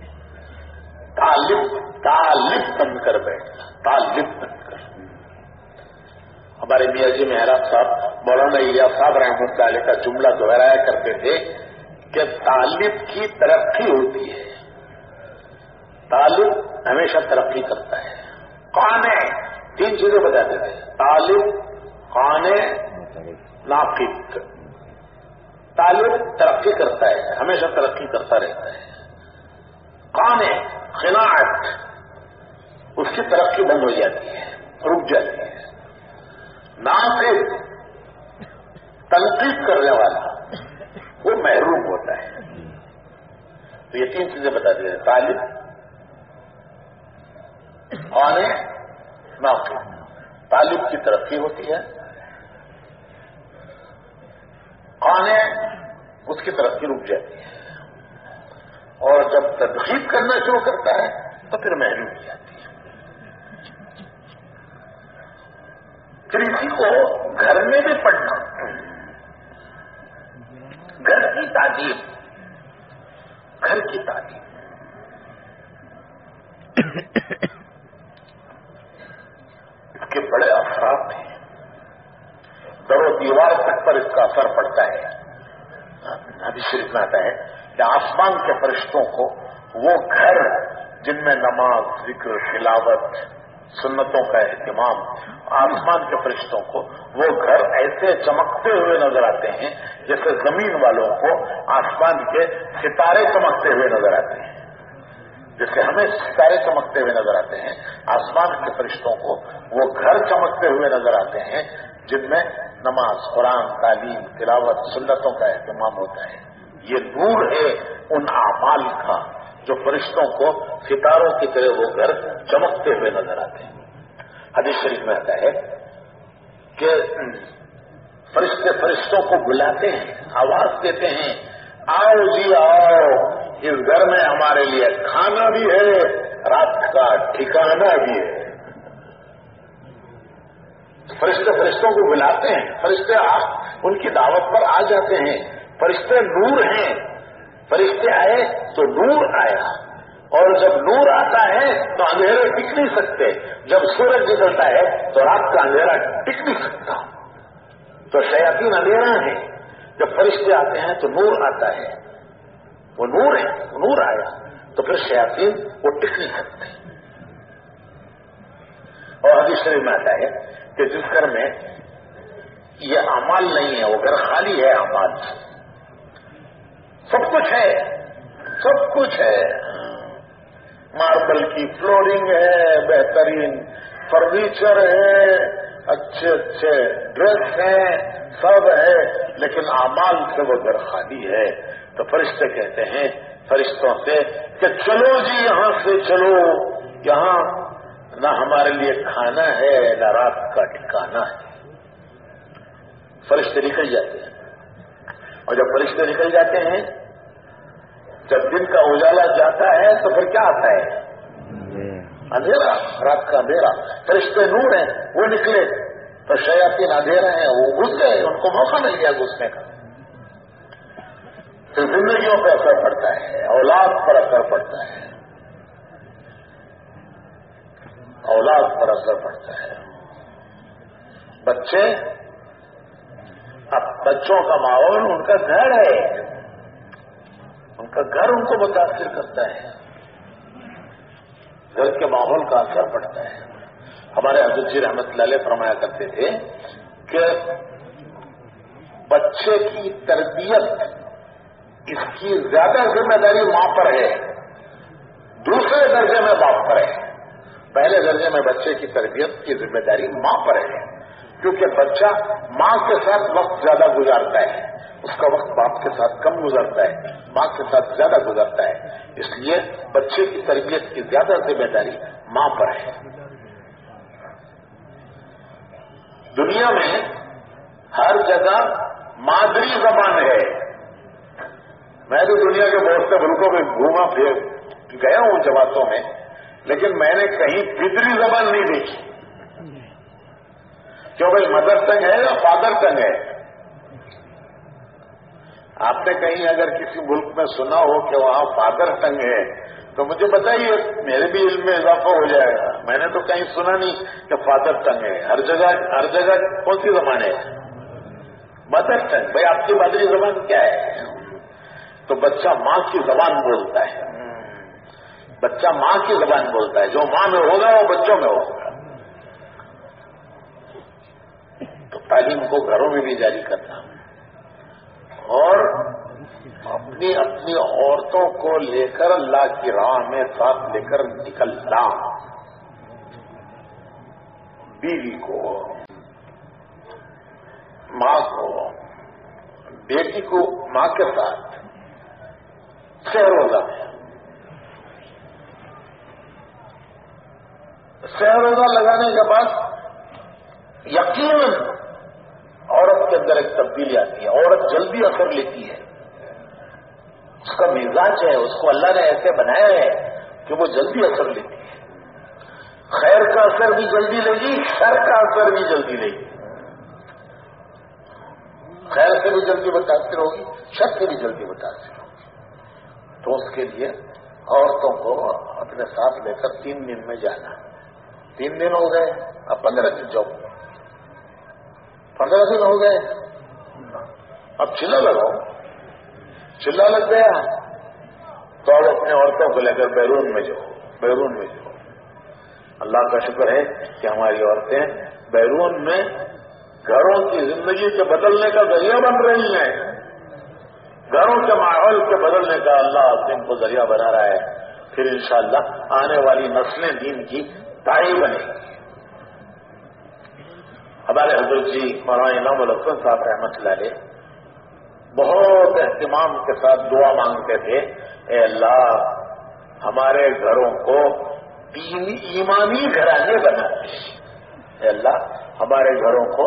طالب طالب بن کر بیٹھنا, طالب بن کر. ہمارے میاں جی محراب صاحب مولانا الیاس صاحب رحمۃ اللہ علیہ کا جملہ دہرایا کرتے تھے کہ طالب کی ترقی ہوتی ہے, طالب ہمیشہ ترقی کرتا ہے. قانے تین چیزیں بتاتے تھے, طالب, قانے, ناقد. طالب ترقی کرتا ہے, ہمیشہ ترقی کرتا رہتا ہے. قانے قناعت, اس کی ترقی بند ہو جاتی ہے, رک جاتی ہے. ناقد تنقید کرنے والا وہ محروم ہوتا ہے. تو یہ تین چیزیں بتاتے ہیں, طالب, قانے, ناقد. طالب کی ترقی ہوتی ہے, قانے اس کی ترقی رک جاتی ہے, اور جب تنقید کرنا شروع کرتا ہے تو پھر محروم ہو جاتی ہے. پھر اسی کو گھر میں بھی پڑھنا, گھر کی تعلیم, گھر کی تعلیم. اس کے بڑے اثرات ہیں, در و دیوار تک پر اس کا اثر پڑتا ہے. حدیث شریف میں آتا ہے کہ آسمان کے فرشتوں کو وہ گھر جن میں نماز, ذکر, تلاوت, سنتوں کا اہتمام, آسمان کے فرشتوں کو وہ گھر ایسے چمکتے ہوئے نظر آتے ہیں جیسے زمین والوں کو آسمان کے ستارے چمکتے ہوئے نظر آتے ہیں. جیسے ہمیں ستارے چمکتے ہوئے نظر آتے ہیں, آسمان کے فرشتوں کو وہ گھر چمکتے ہوئے نظر آتے ہیں جن میں نماز, قرآن, تعلیم, تلاوت, سنتوں کا اہتمام ہوتا ہے. یہ نور ہے ان اعمال کا جو فرشتوں کو ستاروں کی طرح وہ گھر چمکتے ہوئے نظر آتے ہیں. حدیث شریف میں آتا ہے کہ فرشتے فرشتوں کو بلاتے ہیں, آواز دیتے ہیں, آؤ جی آؤ, اس گھر میں ہمارے لیے کھانا بھی ہے, رات کا ٹھکانا بھی ہے. فرشتے فرشتوں کو بلاتے ہیں, فرشتے ان کی دعوت پر آ جاتے ہیں. فرشتے نور ہیں, فرشتے آئے تو نور آیا, اور جب نور آتا ہے تو اندھیرے ٹک نہیں سکتے. جب سورج نکلتا ہے تو رات کا اندھیرا ٹک نہیں سکتا. تو شیاطین اندھیرا ہے, جب فرشتے آتے ہیں تو نور آتا ہے, وہ نور ہے, وہ نور آیا تو پھر شیاطین وہ ٹک نہیں سکتے. اور حدیث شریف میں آتا ہے کہ جس گھر میں یہ اعمال نہیں ہے وہ گھر خالی ہے اعمال سے. سب کچھ ہے, سب کچھ ہے, ماربل کی فلورنگ ہے, بہترین فرنیچر ہے, اچھے اچھے ڈریس ہیں, سب ہے, لیکن اعمال سے وہ گھر خالی ہے. تو فرشتے کہتے ہیں فرشتوں سے کہ چلو جی یہاں سے چلو, یہاں نہ ہمارے لیے کھانا ہے نہ رات کا ٹھکانا ہے. فرشتے نکل جاتے ہیں. اور جب فرشتے نکل جاتے ہیں، جب دن کا اجالا جاتا ہے تو پھر کیا آتا ہے؟ اندھیرا، رات کا اندھیرا. فرشتے نور ہیں، وہ نکلے تو شیاطین اندھیرا ہیں، وہ گھس گئے، ان کو موقع مل گیا گھسنے کا. پھر زندگیوں پر اثر پڑتا ہے، اولاد پر اثر پڑتا ہے، اولاد پر اثر پڑتا ہے. بچے، اب بچوں کا ماحول ان کا گھر ہے، ان کا گھر ان کو متاثر کرتا ہے، گھر کے ماحول کا اثر پڑتا ہے. ہمارے حضرت جی رحمت اللہ علیہ فرمایا کرتے تھے کہ بچے کی تربیت، اس کی زیادہ ذمہ داری ماں پر ہے، دوسرے درجے میں باپ پر ہے. پہلے درجے میں بچے کی تربیت کی ذمہ داری ماں پر ہے، کیونکہ بچہ ماں کے ساتھ وقت زیادہ گزارتا ہے، اس کا وقت باپ کے ساتھ کم گزرتا ہے، ماں کے ساتھ زیادہ گزرتا ہے. اس لیے بچے کی تربیت کی زیادہ ذمہ داری ماں پر ہے. دنیا میں ہر جگہ مادری زبان ہے. میں تو دنیا کے بہت سے ملکوں میں گھوما پھر گیا ہوں جماعتوں میں، لیکن میں نے کہیں فطری زبان نہیں دیکھی. کیوں بھائی، مدر ٹنگ ہے یا فادر ٹنگ ہے؟ آپ نے کہیں اگر کسی ملک میں سنا ہو کہ وہاں فادر ٹنگ ہے تو مجھے بتائیے، میرے بھی علم میں اضافہ ہو جائے گا. میں نے تو کہیں سنا نہیں کہ فادر ٹنگ ہے. ہر جگہ ہر جگہ کون سی زبان ہے؟ Mother tongue. بھائی آپ کی مادری زبان کیا ہے؟ تو بچہ ماں کی زبان بولتا ہے، بچہ ماں کی زبان بولتا ہے. جو ماں میں ہوگا وہ بچوں میں ہوگا. تو تعلیم کو گھروں میں بھی جاری کرنا اور اپنی اپنی عورتوں کو لے کر اللہ کی راہ میں ساتھ لے کر نکلنا. بیوی کو، ماں کو، بیٹی کو ماں کے ساتھ سہ روزہ میں سہ روزہ لگانے کے بعد یقیناً عورت کے اندر ایک تبدیلی آتی ہے. عورت جلدی اثر لیتی ہے، اس کا مزاج ہے، اس کو اللہ نے ایسے بنایا ہے کہ وہ جلدی اثر لیتی ہے. خیر کا اثر بھی جلدی لے گی، شر کا اثر بھی جلدی لے گی. خیر سے بھی جلدی متاثر ہوگی، شر سے بھی جلدی متاثر ہوگی. تو اس کے لیے عورتوں کو اپنے ساتھ لے کر تین دن میں جانا. تین دن ہو گئے، اب پندرہ دن جاؤ. پندرہ دن ہو گئے، اب چلا لگاؤ. چلا لگ گیا تو اب اپنے عورتوں کو لے کر بیرون میں جاؤ. بیرون میں جاؤ. اللہ کا شکر ہے کہ ہماری عورتیں بیرون میں گھروں کی زندگی کے بدلنے کا ذریعہ بن رہی ہیں. گھروں کے ماحول کے بدلنے کا اللہ ان کو ذریعہ بنا رہا ہے. پھر انشاءاللہ آنے والی نسلیں دین کی داعی بنے گی. ہمارے حضرت جی مولانا انعام الحسن صاحب رحمۃ اللہ علیہ بہت اہتمام کے ساتھ دعا مانگتے تھے، اے اللہ ہمارے گھروں کو دینی ایمانی گھرانے بنا دے. اے اللہ ہمارے گھروں کو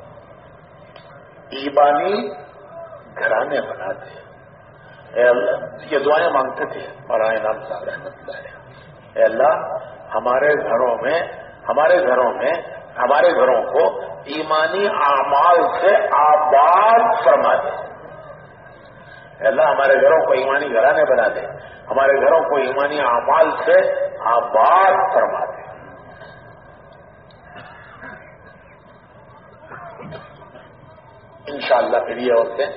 ایمانی گھرانے بنا دے. اے اللہ، یہ دعائیں مانگتے تھے مولانا انعام صاحب رحمۃ اللہ علیہ. اے اللہ ہمارے گھروں میں ہمارے گھروں میں ہمارے گھروں کو ایمانی اعمال سے آباد فرما دے. اے اللہ ہمارے گھروں کو ایمانی گھرانے بنا دے، ہمارے گھروں کو ایمانی اعمال سے آباد فرما دے. انشاءاللہ پھر یہ عورتیں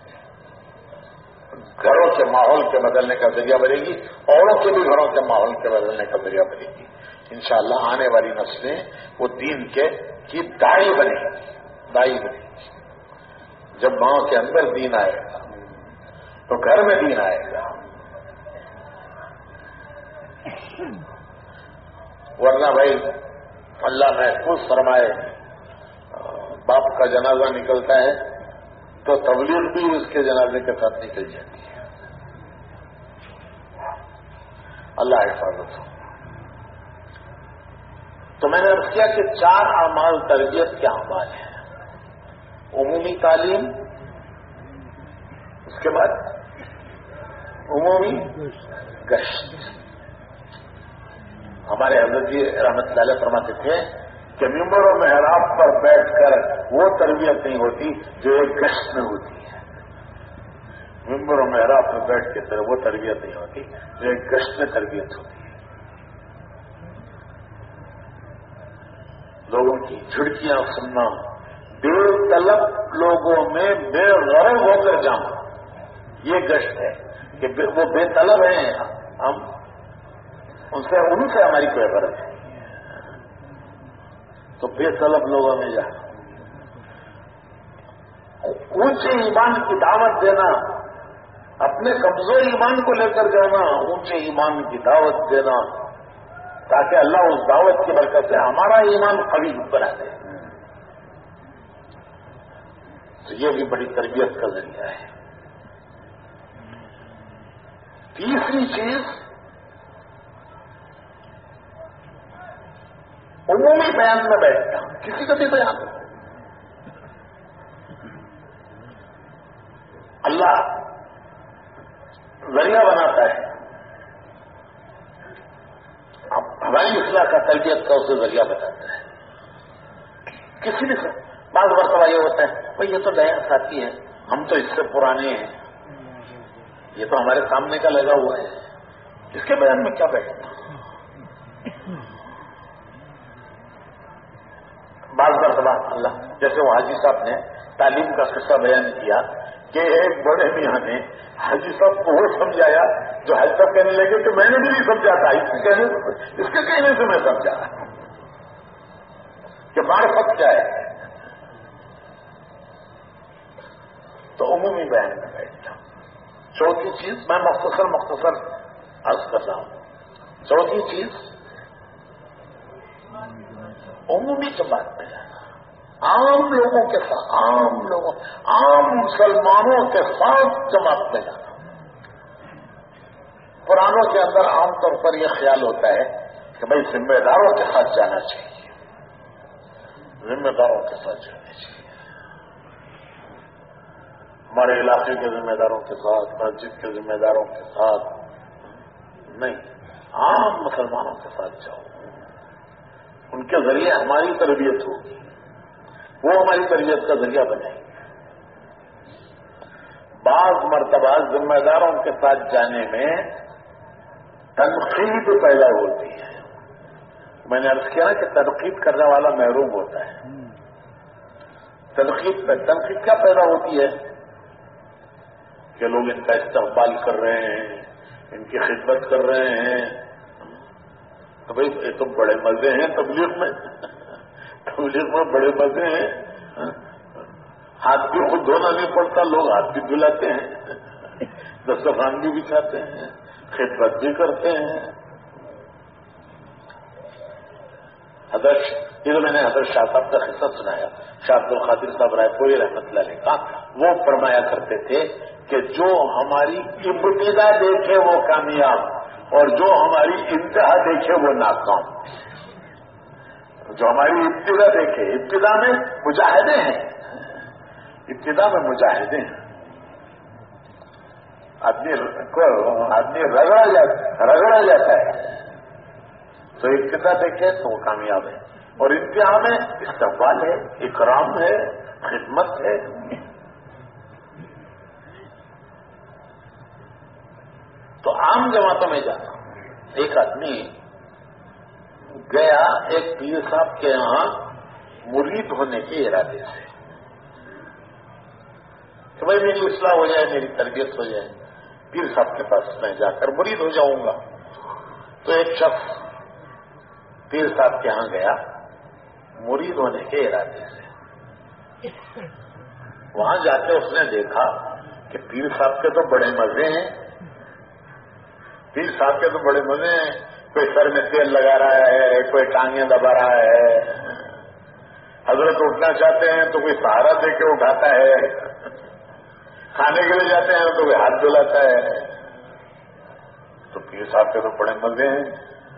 گھروں کے ماحول کے بدلنے کا ذریعہ بنے گی، اوروں کے بھی گھروں کے ماحول کے بدلنے کا ذریعہ بنے گی. انشاءاللہ آنے والی نسلیں وہ دین کے کی دائی بنے گی. دائی بنے گی. جب ماں کے اندر دین آئے گا تو گھر میں دین آئے گا. ورنہ بھائی اللہ محفوظ فرمائے، باپ کا جنازہ نکلتا ہے تو تبلیغ بھی اس کے جنازے کے ساتھ نکل جاتی ہے. اللہ حفاظت ہو. تو میں نے عرض کیا کہ چار اعمال تربیت کے اعمال ہیں: عمومی تعلیم، کے بعد عمومی گشت. ہمارے حضرت جی رحمت اللہ علیہ فرماتے تھے کہ ممبر و محراب پر بیٹھ کر وہ تربیت نہیں ہوتی جو ایک گشت میں ہوتی ہے. ممبر و محراب پر بیٹھ کے وہ تربیت نہیں ہوتی جو ایک گشت میں تربیت ہوتی ہے. لوگوں کی جھڑکیاں سننا، بے طلب لوگوں میں بے غرض ہو کر جانا، یہ گشت ہے کہ وہ بے طلب ہیں، ہم ان سے ان سے ہماری کوئی غرض ہے. تو بے طلب لوگوں میں جانا، اونچے ایمان کی دعوت دینا، اپنے کمزور ایمان کو لے کر جانا، اونچے ایمان کی دعوت دینا تاکہ اللہ اس دعوت کی برکت سے ہمارا ایمان قوی بنا دے. تو یہ بھی بڑی تربیت کا ذریعہ ہے. تیسری چیز عمومی بیان میں بیٹھنا، کسی کا بھی بیان. اللہ ذریعہ بناتا ہے، ہماری اصلاح کا تربیت کا اسے ذریعہ بتاتا ہے. کسی بھی بعض مرتبہ یہ ہوتا ہے بھائی یہ تو نیا ساتھی ہے، ہم تو اس سے پرانے ہیں، یہ تو ہمارے سامنے کا لگا ہوا ہے، اس کے بیان میں کیا بیٹھنا. بعض مرتبہ اللہ جیسے وہ حاجی صاحب نے تعلیم کا قصہ بیان کیا کہ ایک بڑے میاں نے حاجی صاحب کو وہ سمجھایا جو حاجی صاحب کہنے لگے کہ میں نے بھی نہیں سمجھا تھا، اس کے کہنے اس کے کہنے سے میں سمجھا کہ معرفت کیا ہے. تو عمومی بیان میں بیٹھ جاؤ. چوتھی چیز میں مختصر مختصر عرض کر رہا ہوں. چوتھی چیز عمومی جماعت میں جانا، عام لوگوں کے ساتھ، عام لوگوں عام مسلمانوں کے ساتھ جماعت میں جانا. قرآنوں کے اندر عام طور پر یہ خیال ہوتا ہے کہ بھائی ذمہ داروں کے ساتھ جانا چاہیے، ذمہ داروں کے ساتھ جانا چاہیے، ہمارے علاقے کے ذمہ داروں کے ساتھ، مسجد کے ذمہ داروں کے ساتھ نہیں، عام مسلمانوں کے ساتھ جاؤ. ان کے ذریعے ہماری تربیت ہوگی، وہ ہماری تربیت کا ذریعہ بنیں گے. بعض مرتبہ ذمہ داروں کے ساتھ جانے میں تنقید پیدا ہوتی ہے. میں نے عرض کیا نا کہ تنقید کرنے والا محروم ہوتا ہے. تنقید تنقید کیا پیدا ہوتی ہے کہ لوگ ان کا استقبال کر رہے ہیں، ان کی خدمت کر رہے ہیں. تو بھائی یہ تو بڑے مزے ہیں تبلیغ میں، تبلیغ میں بڑے مزے ہیں. ہاتھ بھی خود دھونا نہیں پڑتا، لوگ ہاتھ بھی دھلاتے ہیں، دسترخوان بھی بچھاتے ہیں، خدمت بھی کرتے ہیں. حضرت یہ تو میں نے حضرت شاہ صاحب کا قصہ سنایا، شاہ عبد القادر صاحب رائے پوری رحمت اللہ علیہ کا. وہ فرمایا کرتے تھے کہ جو ہماری ابتدا دیکھے وہ کامیاب، اور جو ہماری انتہا دیکھے وہ ناکام. جو ہماری ابتدا دیکھے، ابتدا میں مجاہدے ہیں، ابتدا میں مجاہدے ہیں. آدمی کو آدمی رگڑا جاتا رگڑا جاتا ہے، تو ابتدا دیکھے تو وہ کامیاب ہے، اور انتہا میں استقبال ہے، اکرام ہے، خدمت ہے. تو عام جماعتوں میں جانا. ایک آدمی گیا ایک پیر صاحب کے یہاں مرید ہونے کے ارادے سے کہ بھائی میری اصلاح ہو جائے، میری تربیت ہو جائے، پیر صاحب کے پاس میں جا کر مرید ہو جاؤں گا. تو ایک شخص پیر صاحب کے یہاں گیا مرید ہونے کے ارادے سے. وہاں جا کے اس نے دیکھا کہ پیر صاحب کے تو بڑے مزے ہیں، پیر صاحب کے تو بڑے مزے ہیں. کوئی سر میں تیل لگا رہا ہے، کوئی ٹانگیں دبا رہا ہے، حضرت اٹھنا چاہتے ہیں تو کوئی سہارا دے کے اٹھاتا ہے، کھانے کے لیے جاتے ہیں تو کوئی ہاتھ دھلاتا ہے. تو پیر صاحب کے تو بڑے مزے ہیں.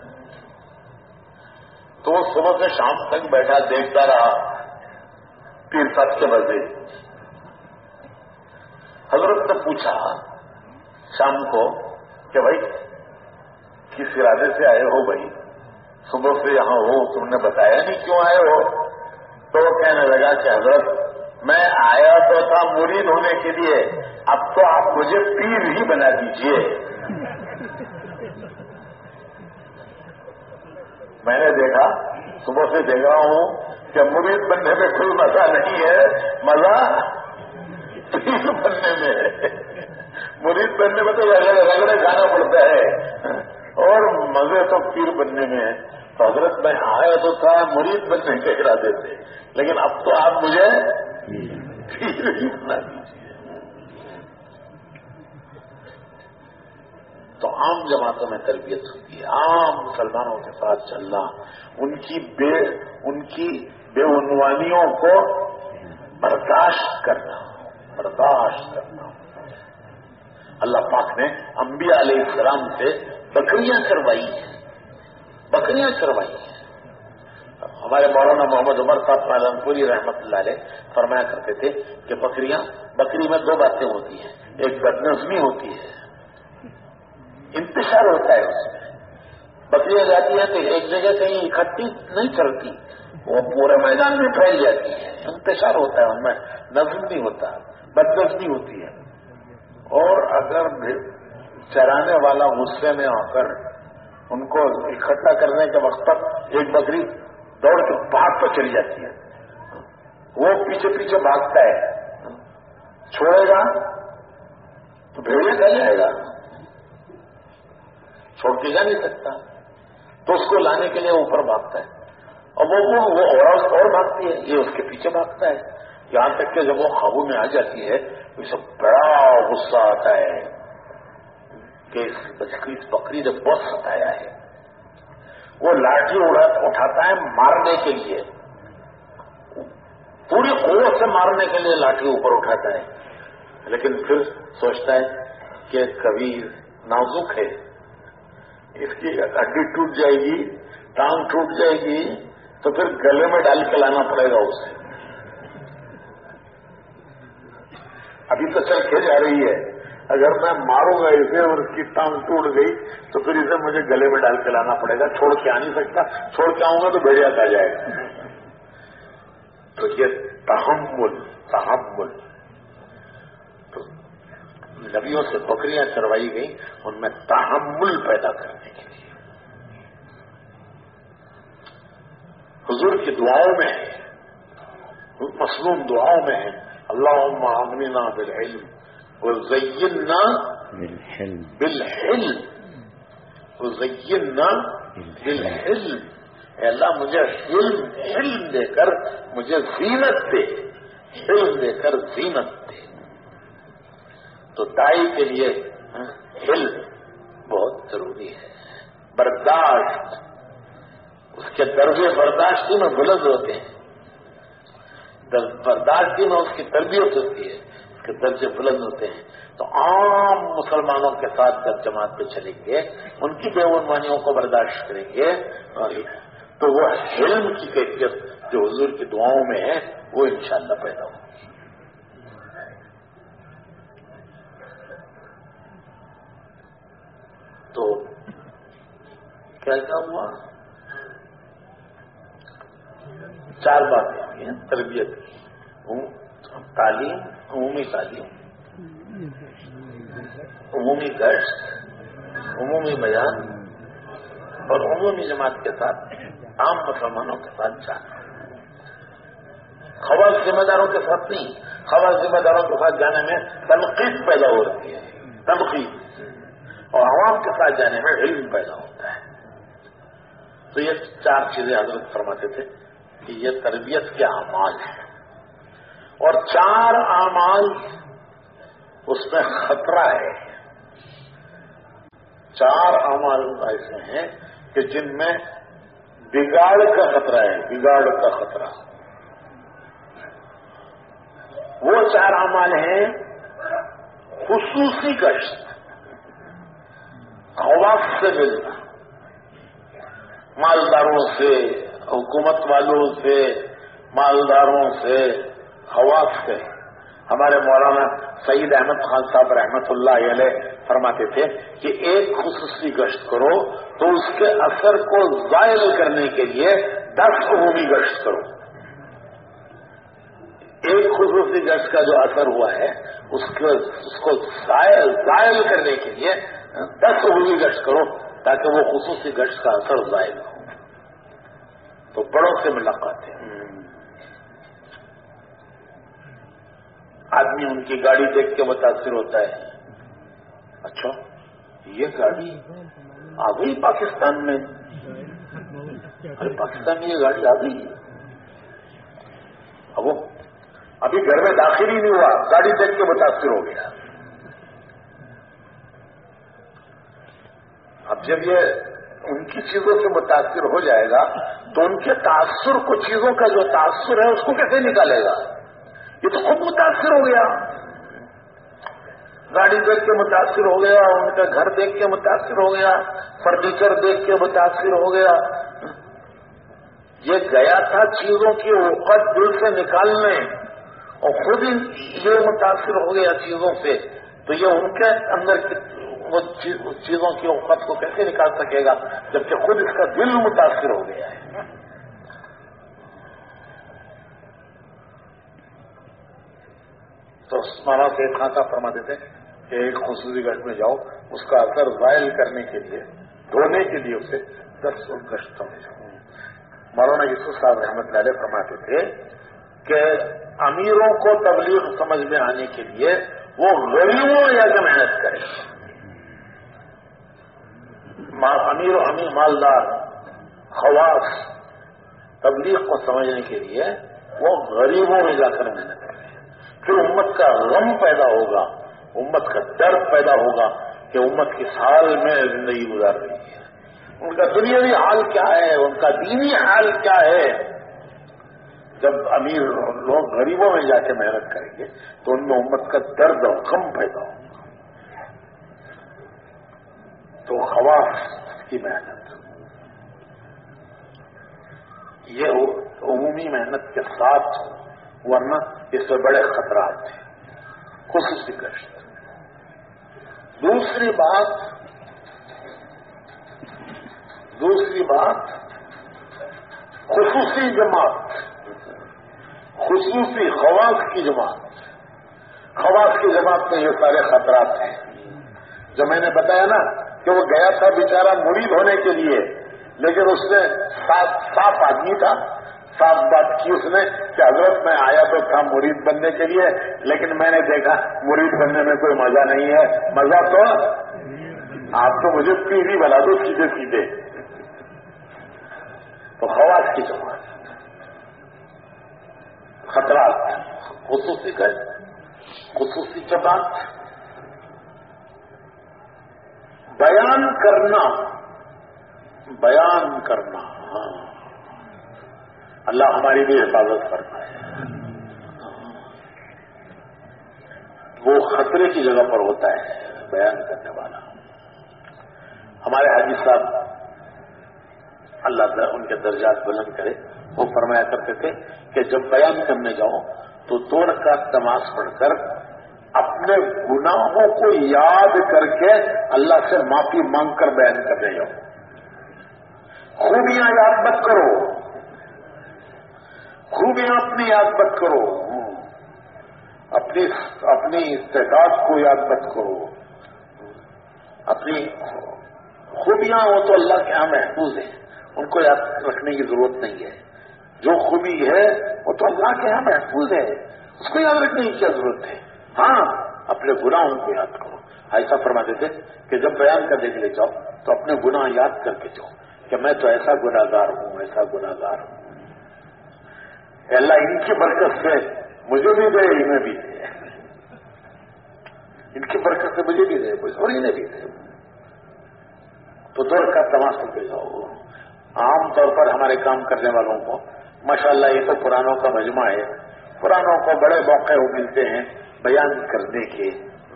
تو وہ صبح سے شام تک بیٹھا دیکھتا رہا پیر صاحب کے مزے. حضرت نے پوچھا شام کو کہ بھائی کس ارادے سے آئے ہو بھائی, صبح سے یہاں ہو, تم نے بتایا نہیں کیوں آئے ہو. تو وہ کہنے لگا کہ حضرت میں آیا تو تھا مرید ہونے کے لیے, اب تو آپ مجھے پیر ہی بنا دیجئے. میں نے دیکھا, صبح سے دیکھ رہا ہوں کہ مرید بننے میں کوئی مزہ نہیں ہے, مزہ پیر بننے میں ہے. مرید بننے میں تو رگڑے کھانا پڑتا ہے اور مزے تو پیر بننے میں ہے. تو حضرت میں آیا تو تھا مرید بننے کے ارادے سے, لیکن اب تو آپ مجھے پیر ہی بنا دیجیے. تو عام جماعتوں میں تربیت ہوتی ہے, عام مسلمانوں کے ساتھ چلنا, ان کی بے ان کی بے عنوانیوں کو برداشت کرنا برداشت کرنا. اللہ پاک نے انبیاء علیہ السلام سے بکریاں چروائی ہیں, بکریاں چروائی ہیں. ہمارے مولانا محمد عمر صاحب پالن پوری رحمت اللہ علیہ فرمایا کرتے تھے کہ بکریاں بکری میں دو باتیں ہوتی ہیں, ایک بدنظمی ہوتی ہے, انتشار ہوتا ہے اس میں. بکریاں جاتی ہیں تو ایک جگہ کہیں اکٹھی نہیں چلتی, وہ پورے میدان میں پھیل جاتی ہے, انتشار ہوتا ہے ان میں, نظم نہیں ہوتا, بدنظمی ہوتی ہے. اور اگر چرانے والا غصے میں آ کر ان کو اکٹھا کرنے کے وقت پر ایک بکری دوڑ کے پہاڑ پر چلی جاتی ہے, وہ پیچھے پیچھے بھاگتا ہے, چھوڑے گا تو بھیڑیا کھا جائے گا, چھوڑ کے جا نہیں سکتا, تو اس کو لانے کے لیے اوپر بھاگتا ہے, اور وہ وہ اور اور بھاگتی ہے, یہ اس کے پیچھے بھاگتا ہے, یہاں تک کہ جب وہ قابو میں آ جاتی ہے تو اسے بڑا غصہ آتا ہے کہ اس بکری نے بہت ستایا ہے. وہ لاٹھی اٹھاتا ہے مارنے کے لیے, پوری قوت سے مارنے کے لیے لاٹھی اوپر اٹھاتا ہے, لیکن پھر سوچتا ہے کہ کبھی نازک ہے, اس کی ہڈی ٹوٹ جائے گی, ٹانگ ٹوٹ جائے گی, تو پھر گلے میں ڈال کے لانا پڑے گا اسے. ابھی تو چل کے جا رہی ہے, اگر میں ماروں گا اسے اور اس کی ٹانگ ٹوٹ گئی تو پھر اسے مجھے گلے میں ڈال کے لانا پڑے گا, چھوڑ کے آ نہیں سکتا, چھوڑ کے آؤں گا تو بھیڑیا کھا جائے گا. تو یہ تحمل تحمل تو نبیوں سے بکریاں چروائی گئی ان میں تحمل پیدا کرنے کے لیے. حضور کی دعاؤں میں ہے, مصنون دعاؤں میں ہے, اللہم اغننا بالعلم وزینا بالحلم وزینا بالحلم. اے اللہ مجھے علم علم دے کر مجھے زینت دے, علم دے کر زینت دے. تو دائی کے لیے علم بہت ضروری ہے, برداشت, اس کے درجے برداشتی میں بلند ہوتے ہیں, برداشتی میں اس کی تربیت ہوتی ہے, اس کے درجے بلند ہوتے ہیں. تو عام مسلمانوں کے ساتھ جب جماعت پہ چلیں گے, ان کی بے عنوانیوں کو برداشت کریں گے, تو وہ علم کی کیفیت جو حضور کی دعاؤں میں ہے وہ انشاءاللہ پیدا ہوگی. تو کیسا ہوا؟ چار باتیں ہوئی ہیں تربیت کی, تعلیم, عمومی تعلیم, عمومی گشت, عمومی بیان اور عمومی جماعت کے ساتھ عام مسلمانوں کے ساتھ جانا. خواص ذمہ داروں کے ساتھ نہیں, خواص ذمہ داروں کے ساتھ جانے میں تنقید پیدا ہو رہی ہے, تنقید, اور عوام کے ساتھ جانے میں علم پیدا ہوتا ہے. تو یہ چار چیزیں حضرت فرماتے تھے کہ یہ تربیت کے اعمال ہیں, اور چار اعمال اس میں خطرہ ہے. چار اعمال ایسے ہیں کہ جن میں بگاڑ کا خطرہ ہے, بگاڑ کا خطرہ. وہ چار اعمال ہیں خصوصی گشت, خواص سے ملنا, مالداروں سے, حکومت والوں سے, مالداروں سے, خواص سے, ہمارے مولانا سعید احمد خان صاحب رحمت اللہ علیہ فرماتے تھے کہ ایک خصوصی گشت کرو تو اس کے اثر کو زائل کرنے کے لیے دس عمومی گشت کرو. ایک خصوصی گشت کا جو اثر ہوا ہے اس کو اس کو زائل زائل کرنے کے لیے دس عمومی گشت کرو تاکہ وہ خصوصی گشت کا اثر زائل ہو. تو بڑوں سے ملاقات ہے. آدمی ان کی گاڑی دیکھ کے متاثر ہوتا ہے. اچھا یہ گاڑی آ گئی پاکستان میں, ارے پاکستان میں یہ گاڑی آ گئی. اب وہ ابھی گھر میں داخل ہی نہیں ہوا, گاڑی دیکھ کے متاثر ہو گیا. اب جب یہ ان کی چیزوں سے متاثر ہو جائے گا تو ان کے تاثر کو, چیزوں کا جو تاثر ہے اس کو کیسے نکالے گا؟ یہ تو خود متاثر ہو گیا. گاڑی دیکھ کے متاثر ہو گیا, ان کا گھر دیکھ کے متاثر ہو گیا, فرنیچر دیکھ کے متاثر ہو گیا. یہ گیا تھا چیزوں کی اوقات دل سے نکالنے اور خود یہ متاثر ہو گیا چیزوں سے, تو یہ ان کے اندر وہ چیزوں کی اوقات کو کیسے نکال سکے گا جبکہ خود اس کا دل متاثر ہو گیا ہے. تو مانا سے خان صاحب فرماتے تھے کہ ایک خصوصی گشت میں جاؤ, اس کا اثر زائل کرنے کے لیے, دھونے کے لیے اسے دس گشتوں میں جاؤ. مولانا یوسف صاحب رحمۃ اللہ علیہ فرماتے تھے کہ امیروں کو تبلیغ سمجھ میں آنے کے لیے وہ غریبوں یا کہ محنت کریں. امیر و امیر مالدار خواص تبلیغ کو سمجھنے کے لیے وہ غریبوں میں جا کر محنت کریں. پھر امت کا غم پیدا ہوگا, امت کا درد پیدا ہوگا کہ امت کس حال میں زندگی گزار رہی ہے, ان کا دنیاوی حال کیا ہے, ان کا دینی حال کیا ہے. جب امیر لوگ غریبوں میں جا کے محنت کریں گے تو ان میں امت کا درد اور غم پیدا ہوگا. تو خواص کی محنت, یہ عمومی محنت کے ساتھ, ورنہ اس میں بڑے خطرات ہیں. خصوصی گشت. دوسری بات دوسری بات خصوصی جماعت, خصوصی خواص کی جماعت. خواص کی جماعت میں یہ سارے خطرات ہیں جو میں نے بتایا نا کہ وہ گیا تھا بیچارہ مرید ہونے کے لیے, لیکن اس نے صاف صاف آدمی تھا, صاف بات کی اس نے کہ حضرت میں آیا تو تھا مرید بننے کے لیے, لیکن میں نے دیکھا مرید بننے میں کوئی مزہ نہیں ہے. مزہ تو آپ تو مجھے پیری بنا دو سیدھے سیدھے. تو خواص کی جماعت, خطرات, خصوصی گشت, خصوصی جماعت, بیان کرنا, بیان کرنا. ہاں اللہ ہماری بھی حفاظت کرتا ہے. وہ خطرے کی جگہ پر ہوتا ہے بیان کرنے والا. ہمارے حاجی صاحب اللہ تعالیٰ ان کے درجات بلند کرے, وہ فرمایا کرتے تھے کہ جب بیان کرنے جاؤ تو دو رکعت نماز پڑھ کر اپنے گناہوں کو یاد کر کے اللہ سے معافی مانگ کر بیان کرنے جاؤ. خوبیاں یاد مت کرو, خوبیاں اپنی یاد مت کرو, اپنی اپنی استعداد کو یاد مت کرو. اپنی خوبیاں وہ تو اللہ کے ہاں محفوظ ہیں, ان کو یاد رکھنے کی ضرورت نہیں ہے. جو خوبی ہے وہ تو اللہ کے ہاں محفوظ ہے, اس کو یاد رکھنے کی کیا ضرورت ہے. ہاں اپنے گناہوں کو یاد کرو. ایسا فرماتے تھے کہ جب بیان کرنے کے لیے جاؤ تو اپنے گناہ یاد کر کے جاؤ کہ میں تو ایسا گناہگار ہوں, ایسا گناہگار ہوں. اللہ ان کی برکت سے مجھے بھی دے, انہیں بھی دے, ان کی برکت سے مجھے بھی دے, کوئی اور انہیں بھی دے. تو دور کا تماشا پہ جاؤ. عام طور پر ہمارے کام کرنے والوں کو ماشاءاللہ یہ تو پرانوں کا مجمع ہے, پرانوں کو بڑے موقع ملتے ہیں بیان کرنے کے.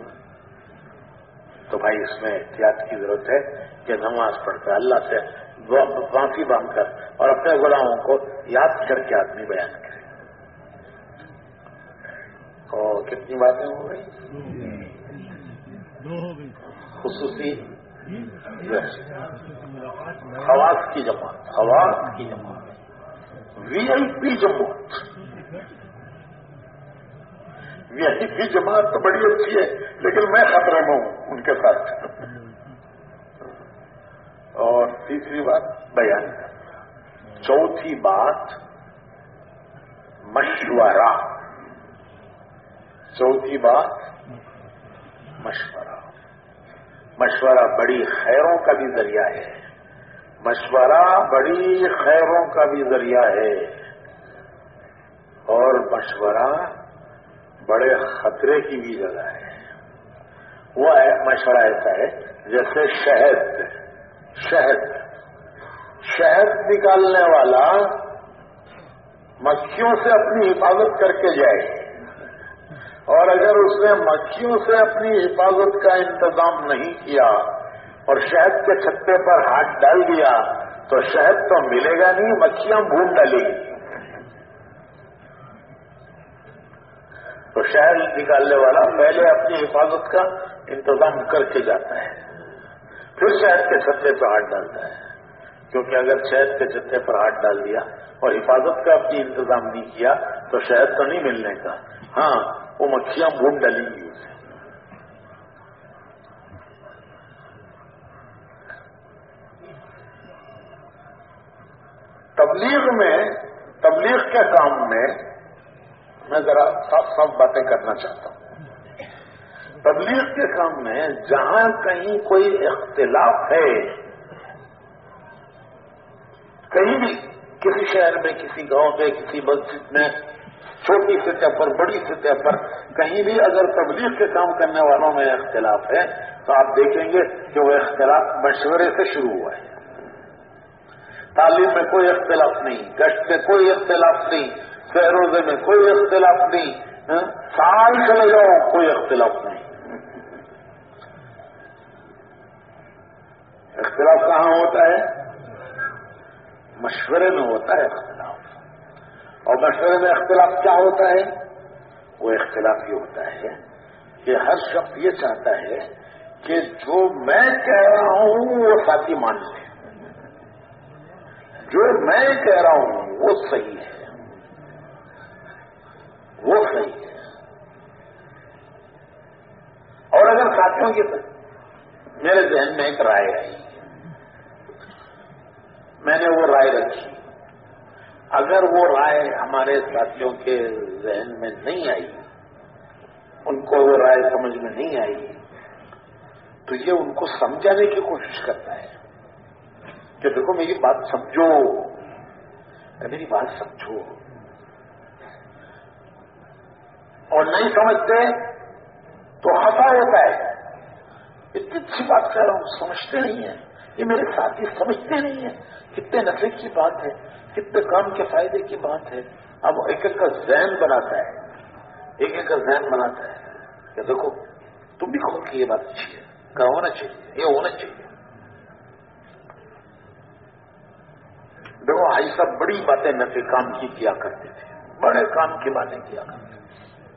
تو بھائی اس میں احتیاط کی ضرورت ہے کہ نماز پڑھ کر اللہ سے معافی مانگ کر اور اپنے گناہوں کو یاد کر کے آدمی بیان کرے. اور کتنی باتیں ہو گئی؟ خصوصی خواص کی جماعت، خواص کی جماعت، وی آئی پی جماعت. وی آئی پی جماعت تو بڑی اچھی ہے، لیکن میں خطرے میں ہوں ان کے ساتھ. اور تیسری بات بیان کرنا. چوتھی بات مشورہ. چوتھی بات مشورہ. مشورہ بڑی خیروں کا بھی ذریعہ ہے. مشورہ بڑی خیروں کا بھی ذریعہ ہے. اور مشورہ بڑے خطرے کی بھی جگہ ہے. وہ مشورہ ایسا ہے جیسے شہد شہد شہد نکالنے والا مکھیوں سے اپنی حفاظت کر کے جائے، اور اگر اس نے مکھیوں سے اپنی حفاظت کا انتظام نہیں کیا اور شہد کے چھتے پر ہاتھ ڈال دیا تو شہد تو ملے گا نہیں، مکھیاں بھون ڈالیں گی. تو شہد نکالنے والا پہلے اپنی حفاظت کا انتظام کر کے جاتا ہے، پھر شہد کے چھتے پر ہاتھ ڈالتا ہے. کیونکہ اگر شہد کے چھتے پر ہاتھ ڈال دیا اور حفاظت کا اپنی انتظام نہیں کیا تو شہد تو نہیں ملنے کا، ہاں وہ مکھیاں بھون ڈالیں گی اسے. تبلیغ میں تبلیغ کے کام میں میں ذرا صاف صاف باتیں کرنا چاہتا ہوں. تبلیغ کے کام میں جہاں کہیں کوئی اختلاف ہے، کہیں بھی کسی شہر میں، کسی گاؤں میں، کسی مسجد میں، چھوٹی سطح پر، بڑی سطح پر، کہیں بھی اگر تبلیغ کے کام کرنے والوں میں اختلاف ہے تو آپ دیکھیں گے کہ وہ اختلاف مشورے سے شروع ہوا ہے. تعلیم میں کوئی اختلاف نہیں، گشت میں کوئی اختلاف نہیں، سہروزے میں کوئی اختلاف نہیں، سال چلے جاؤ کوئی اختلاف نہیں. اختلاف کہاں ہوتا ہے؟ مشورے میں ہوتا ہے اختلاف. اور مشورے میں اختلاف کیا ہوتا ہے؟ وہ اختلاف یہ ہوتا ہے کہ ہر شخص یہ چاہتا ہے کہ جو میں کہہ رہا ہوں وہ ساتھی مان لے، جو میں کہہ رہا ہوں وہ صحیح ہے، وہ صحیح ہے. اور اگر ساتھیوں کی میرے ذہن میں ایک رائے آئی، میں نے وہ رائے رکھی، اگر وہ رائے ہمارے ساتھیوں کے ذہن میں نہیں آئی، ان کو وہ رائے سمجھ میں نہیں آئی، تو یہ ان کو سمجھانے کی کوشش کرتا ہے کہ دیکھو میری بات سمجھو، میری بات سمجھو. اور نہیں سمجھتے تو خطا ہوتا ہے. اتنی اچھی بات کہہ رہا ہوں، سمجھتے نہیں ہیں، یہ میرے ساتھی سمجھتے نہیں ہیں. کتنے نفع کی بات ہے، کتنے کام کے فائدے کی بات ہے. اب ایک ایک کا ذہن بناتا ہے، ایک ایک کا ذہن بناتا ہے کہ دیکھو تم بھی کھول کے یہ بات اچھی ہے، کیا ہونا چاہیے، یہ ہونا چاہیے. دیکھو بھائی صاحب بڑی باتیں نفع کام کی کیا کرتے تھے، بڑے کام کی باتیں کیا کرتے تھے،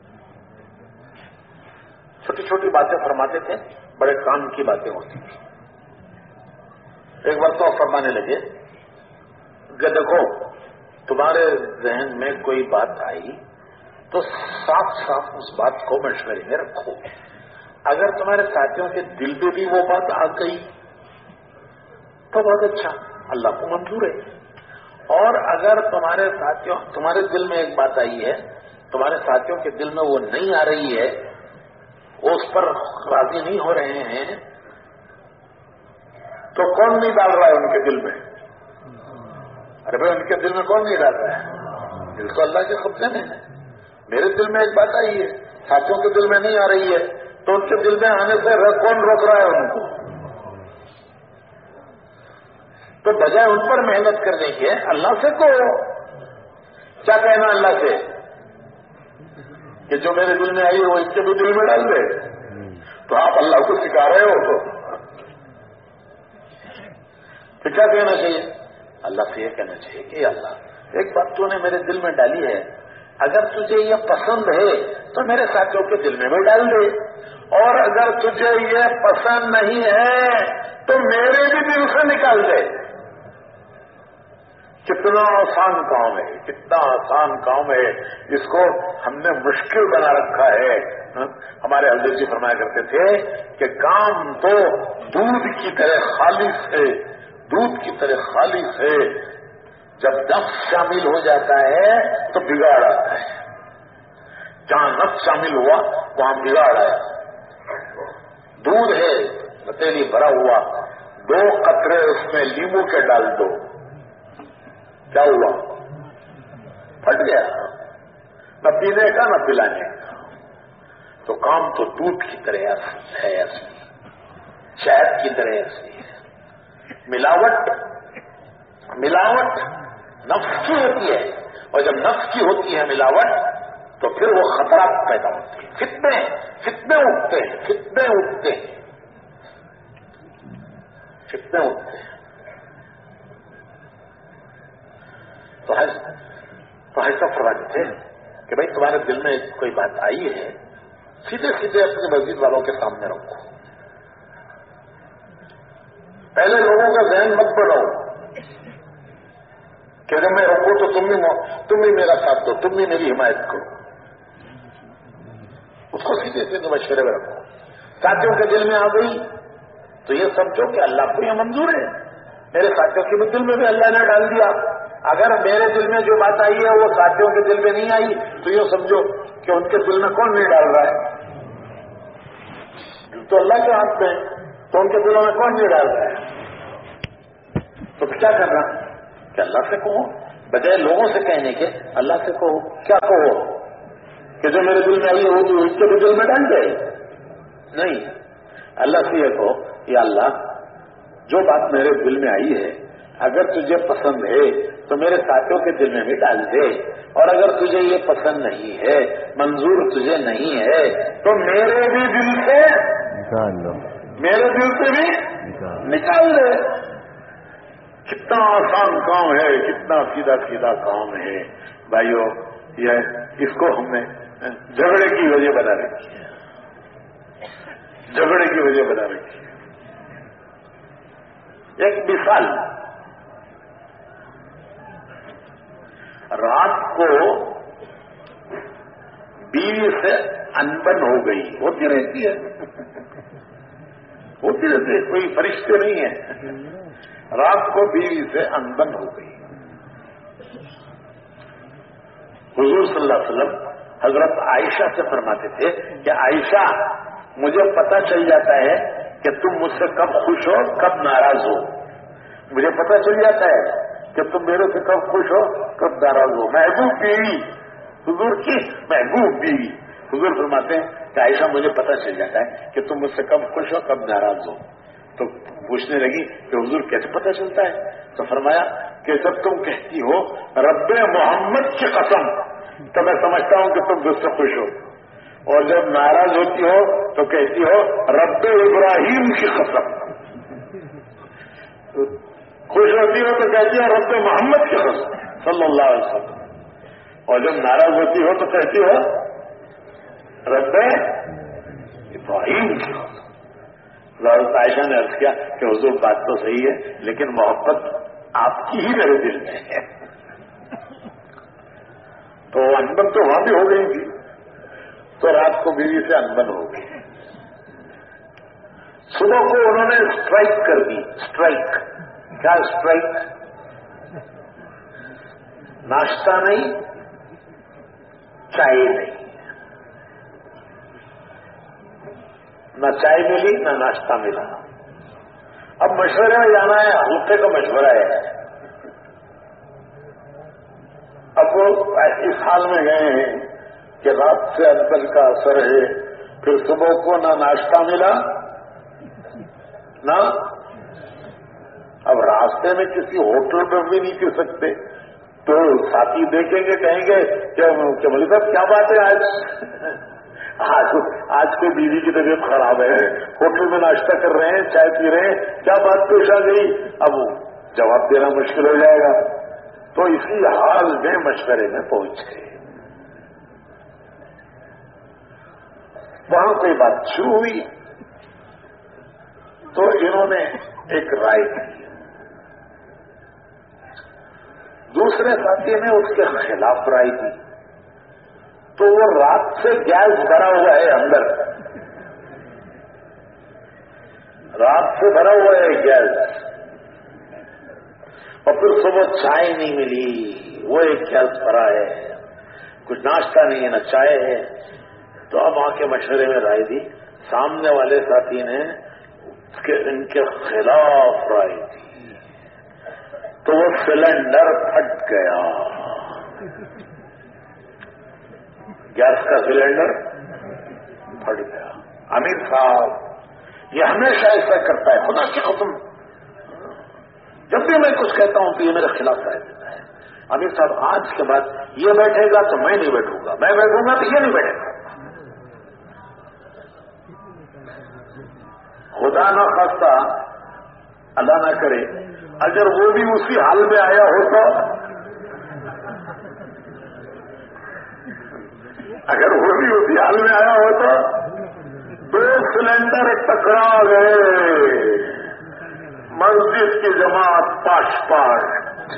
چھوٹی چھوٹی باتیں فرماتے تھے، بڑے کام کی باتیں ہوتی تھی. ایک بار تو فرمانے لگے کہ دیکھو تمہارے ذہن میں کوئی بات آئی تو صاف صاف اس بات کو مشورے میں رکھو. اگر تمہارے ساتھیوں کے دل پہ بھی وہ بات آ گئی تو بہت اچھا، اللہ کو منظور ہے. اور اگر تمہارے ساتھیوں تمہارے دل میں ایک بات آئی ہے، تمہارے ساتھیوں کے دل میں وہ نہیں آ رہی ہے، وہ اس پر راضی نہیں ہو رہے ہیں، تو کون نہیں ڈال رہا ہے ان کے دل میں؟ ارے بھائی ان کے دل میں کون نہیں ڈال رہا ہے؟ دل تو اللہ کے قبضے میں ہے. میرے دل میں ایک بات آئی ہے، ساتھیوں کے دل میں نہیں آ رہی ہے، تو ان کے دل میں آنے سے کون روک رہا ہے ان کو؟ تو بجائے ان پر محنت کرنے کے اللہ سے کہو. کیا کہنا اللہ سے کہ جو میرے دل میں آئی وہ اس کے بھی دل میں ڈال دے؟ تو آپ اللہ کو سکھا رہے ہو. تو کیا کہنا چاہیے؟ اللہ سے یہ کہنا چاہیے کہ اللہ ایک بات تو نے میرے دل میں ڈالی ہے، اگر تجھے یہ پسند ہے تو میرے ساتھیوں کے دل میں بھی ڈال دے، اور اگر تجھے یہ پسند نہیں ہے تو میرے بھی دل سے نکال دے۔ کتنا آسان کام ہے، کتنا آسان کام ہے، اس کو ہم نے مشکل بنا رکھا ہے۔ ہمارے حضرت جی فرمایا کرتے تھے کہ کام تو دودھ کی طرح خالص ہے، دودھ کی طرح خالص ہے، جب نفس شامل ہو جاتا ہے تو بگاڑ آتا ہے۔ جہاں نفس شامل ہوا وہاں بگاڑ آیا۔ دودھ ہے پتیلی بھرا ہوا، دو قطرے اس میں لیمو کے ڈال دو، کیا ہوا؟ پھٹ گیا، نہ پینے کا نہ پلانے کا۔ تو کام تو دودھ کی طرح اصل ہے، اصلی شہد کی طرح اصلی ہے۔ ملاوٹ ملاوٹ نفس کی ہوتی ہے، اور جب نفس کی ہوتی ہے ملاوٹ تو پھر وہ خطرات پیدا ہوتے ہیں، فتنے فتنے اٹھتے ہیں فتنے اٹھتے ہیں فتنے اٹھتے ہیں تو ایسا فرماتے تھے کہ بھائی تمہارے دل میں کوئی بات آئی ہے، سیدھے سیدھے اپنے مسجد والوں کے سامنے رکھو، پہلے لوگوں کا ذہن مت بناؤ کہ جب میں رکھوں تو تم بھی تم بھی میرا ساتھ دو، تم بھی میری حمایت کرو، اس کو سیدھے سیدھے مشورے میں رکھو۔ ساتھیوں کے دل میں آ گئی تو یہ سمجھو کہ اللہ کو یہ منظور ہے، میرے ساتھیوں کے دل میں بھی اللہ نے ڈال دیا۔ اگر میرے دل میں جو بات آئی ہے وہ ساتھیوں کے دل میں نہیں آئی تو یہ سمجھو کہ ان کے دل میں کون نہیں ڈال رہا ہے، تو اللہ کے ہاتھ میں، تو ان کے دلوں میں کون نہیں ڈال رہا ہے؟ تو کیا کرنا کہ اللہ سے کہو، بجائے لوگوں سے کہنے کے اللہ سے کہو۔ کیا کہو کہ جو میرے دل میں آئی ہے وہ جو اس کے بھی دل میں ڈال جائے؟ نہیں، اللہ سے یہ کہو یا اللہ جو بات میرے دل میں آئی ہے اگر تجھے پسند ہے تو میرے ساتھیوں کے دل میں بھی ڈال دے، اور اگر تجھے یہ پسند نہیں ہے، منظور تجھے نہیں ہے تو میرے بھی دل سے نکال لو، میرے دل سے بھی نکال دے۔ کتنا آسان کام ہے، کتنا سیدھا سیدھا کام ہے بھائیو، یہ اس کو ہم نے جھگڑے کی وجہ بنا رکھی ہے، جھگڑے کی وجہ بنا رکھی ہے۔ ایک مثال، رات کو بیوی سے انبن ہو گئی، ہوتی رہتی ہے ہوتی رہتی ہے کوئی فرشتے نہیں ہے، رات کو بیوی سے انبن ہو گئی۔ حضور صلی اللہ علیہ وسلم حضرت عائشہ سے فرماتے تھے کہ عائشہ مجھے پتہ چل جاتا ہے کہ تم مجھ سے کب خوش ہو کب ناراض ہو، مجھے پتہ چل جاتا ہے کہ تم میرے سے کب خوش ہو کب ناراض ہو۔ محبوب بیوی، حضور کی محبوب بیوی، حضور فرماتے ہیں کہ عائشہ مجھے پتہ چل جاتا ہے کہ تم مجھ سے کب خوش ہو کب ناراض ہو۔ تو پوچھنے لگی کہ حضور کیسے پتہ چلتا ہے؟ تو فرمایا کہ جب تم کہتی ہو رب محمد کی قسم تو میں سمجھتا ہوں کہ تم مجھ سے خوش ہو، اور جب ناراض ہوتی ہو تو کہتی ہو رب ابراہیم کی قسم، خوش ہوتی ہو تو کہتی ہو رب محمد کی قسم صلی اللہ علیہ وسلم، اور جب ناراض ہوتی ہو تو کہتی ہو رب ابراہیم کی قسم۔ حضرت عائشہ نے عرض کیا کہ حضور بات تو صحیح ہے لیکن محبت آپ کی ہی میرے دل میں ہے۔ تو انبن تو وہاں بھی ہو گئی تھی، تو رات کو بیوی سے انبن ہو گئی۔ صبح کو انہوں نے اسٹرائک کر دی، اسٹرائک کیا اسٹرائک؟ ناشتہ نہیں، چائے نہیں، نہ چائے ملی نہ ناشتہ ملا۔ اب مشورے میں جانا ہے، حلقے کا مشورہ ہے۔ اب وہ اس حال میں گئے ہیں کہ رات سے انبن کا اثر ہے، پھر صبح کو نہ ناشتہ ملا نہ، اب راستے میں کسی ہوٹل میں بھی نہیں پی سکتے، تو ساتھی دیکھیں گے کہیں گے کہ مولوی صاحب کیا بات ہے آج آج آج کوئی بیوی کی طبیعت خراب ہے، ہوٹل میں ناشتہ کر رہے ہیں، چائے پی رہے ہیں، کیا بات پیش آ گئی؟ اب جواب دینا مشکل ہو جائے گا، تو اسی حال میں مشورے میں پہنچ گئے۔ وہاں کوئی بات شروع ہوئی تو انہوں نے ایک رائے کی، دوسرے ساتھی نے اس کے خلاف رائے دی، تو وہ رات سے گیس بھرا ہوا ہے اندر، رات سے بھرا ہوا ہے گیس، اور پھر صبح چائے نہیں ملی، وہ ایک گیس بھرا ہے، کچھ ناشتہ نہیں ہے نہ چائے ہے۔ تو اب آ کے مشورے میں رائے دی، سامنے والے ساتھی نے کہ ان کے خلاف رائے دی، تو وہ سلنڈر پھٹ گیا، گیس کا سلنڈر پھٹ گیا۔ امیر صاحب یہ ہمیشہ ایسا کرتا ہے، خدا کی قسم جب بھی میں کچھ کہتا ہوں تو یہ میرے خلاف رائے دیتا ہے۔ امیر صاحب آج کے بعد یہ بیٹھے گا تو میں نہیں بیٹھوں گا، میں بیٹھوں گا تو یہ نہیں بیٹھے گا۔ خدا نہ خواستہ، اللہ نہ کرے، اگر وہ بھی اسی حال میں آیا ہوتا، اگر وہ بھی اسی حال میں آیا ہوتا، دو سلنڈر ٹکرا گئے، مسجد کی جماعت پاش پاش۔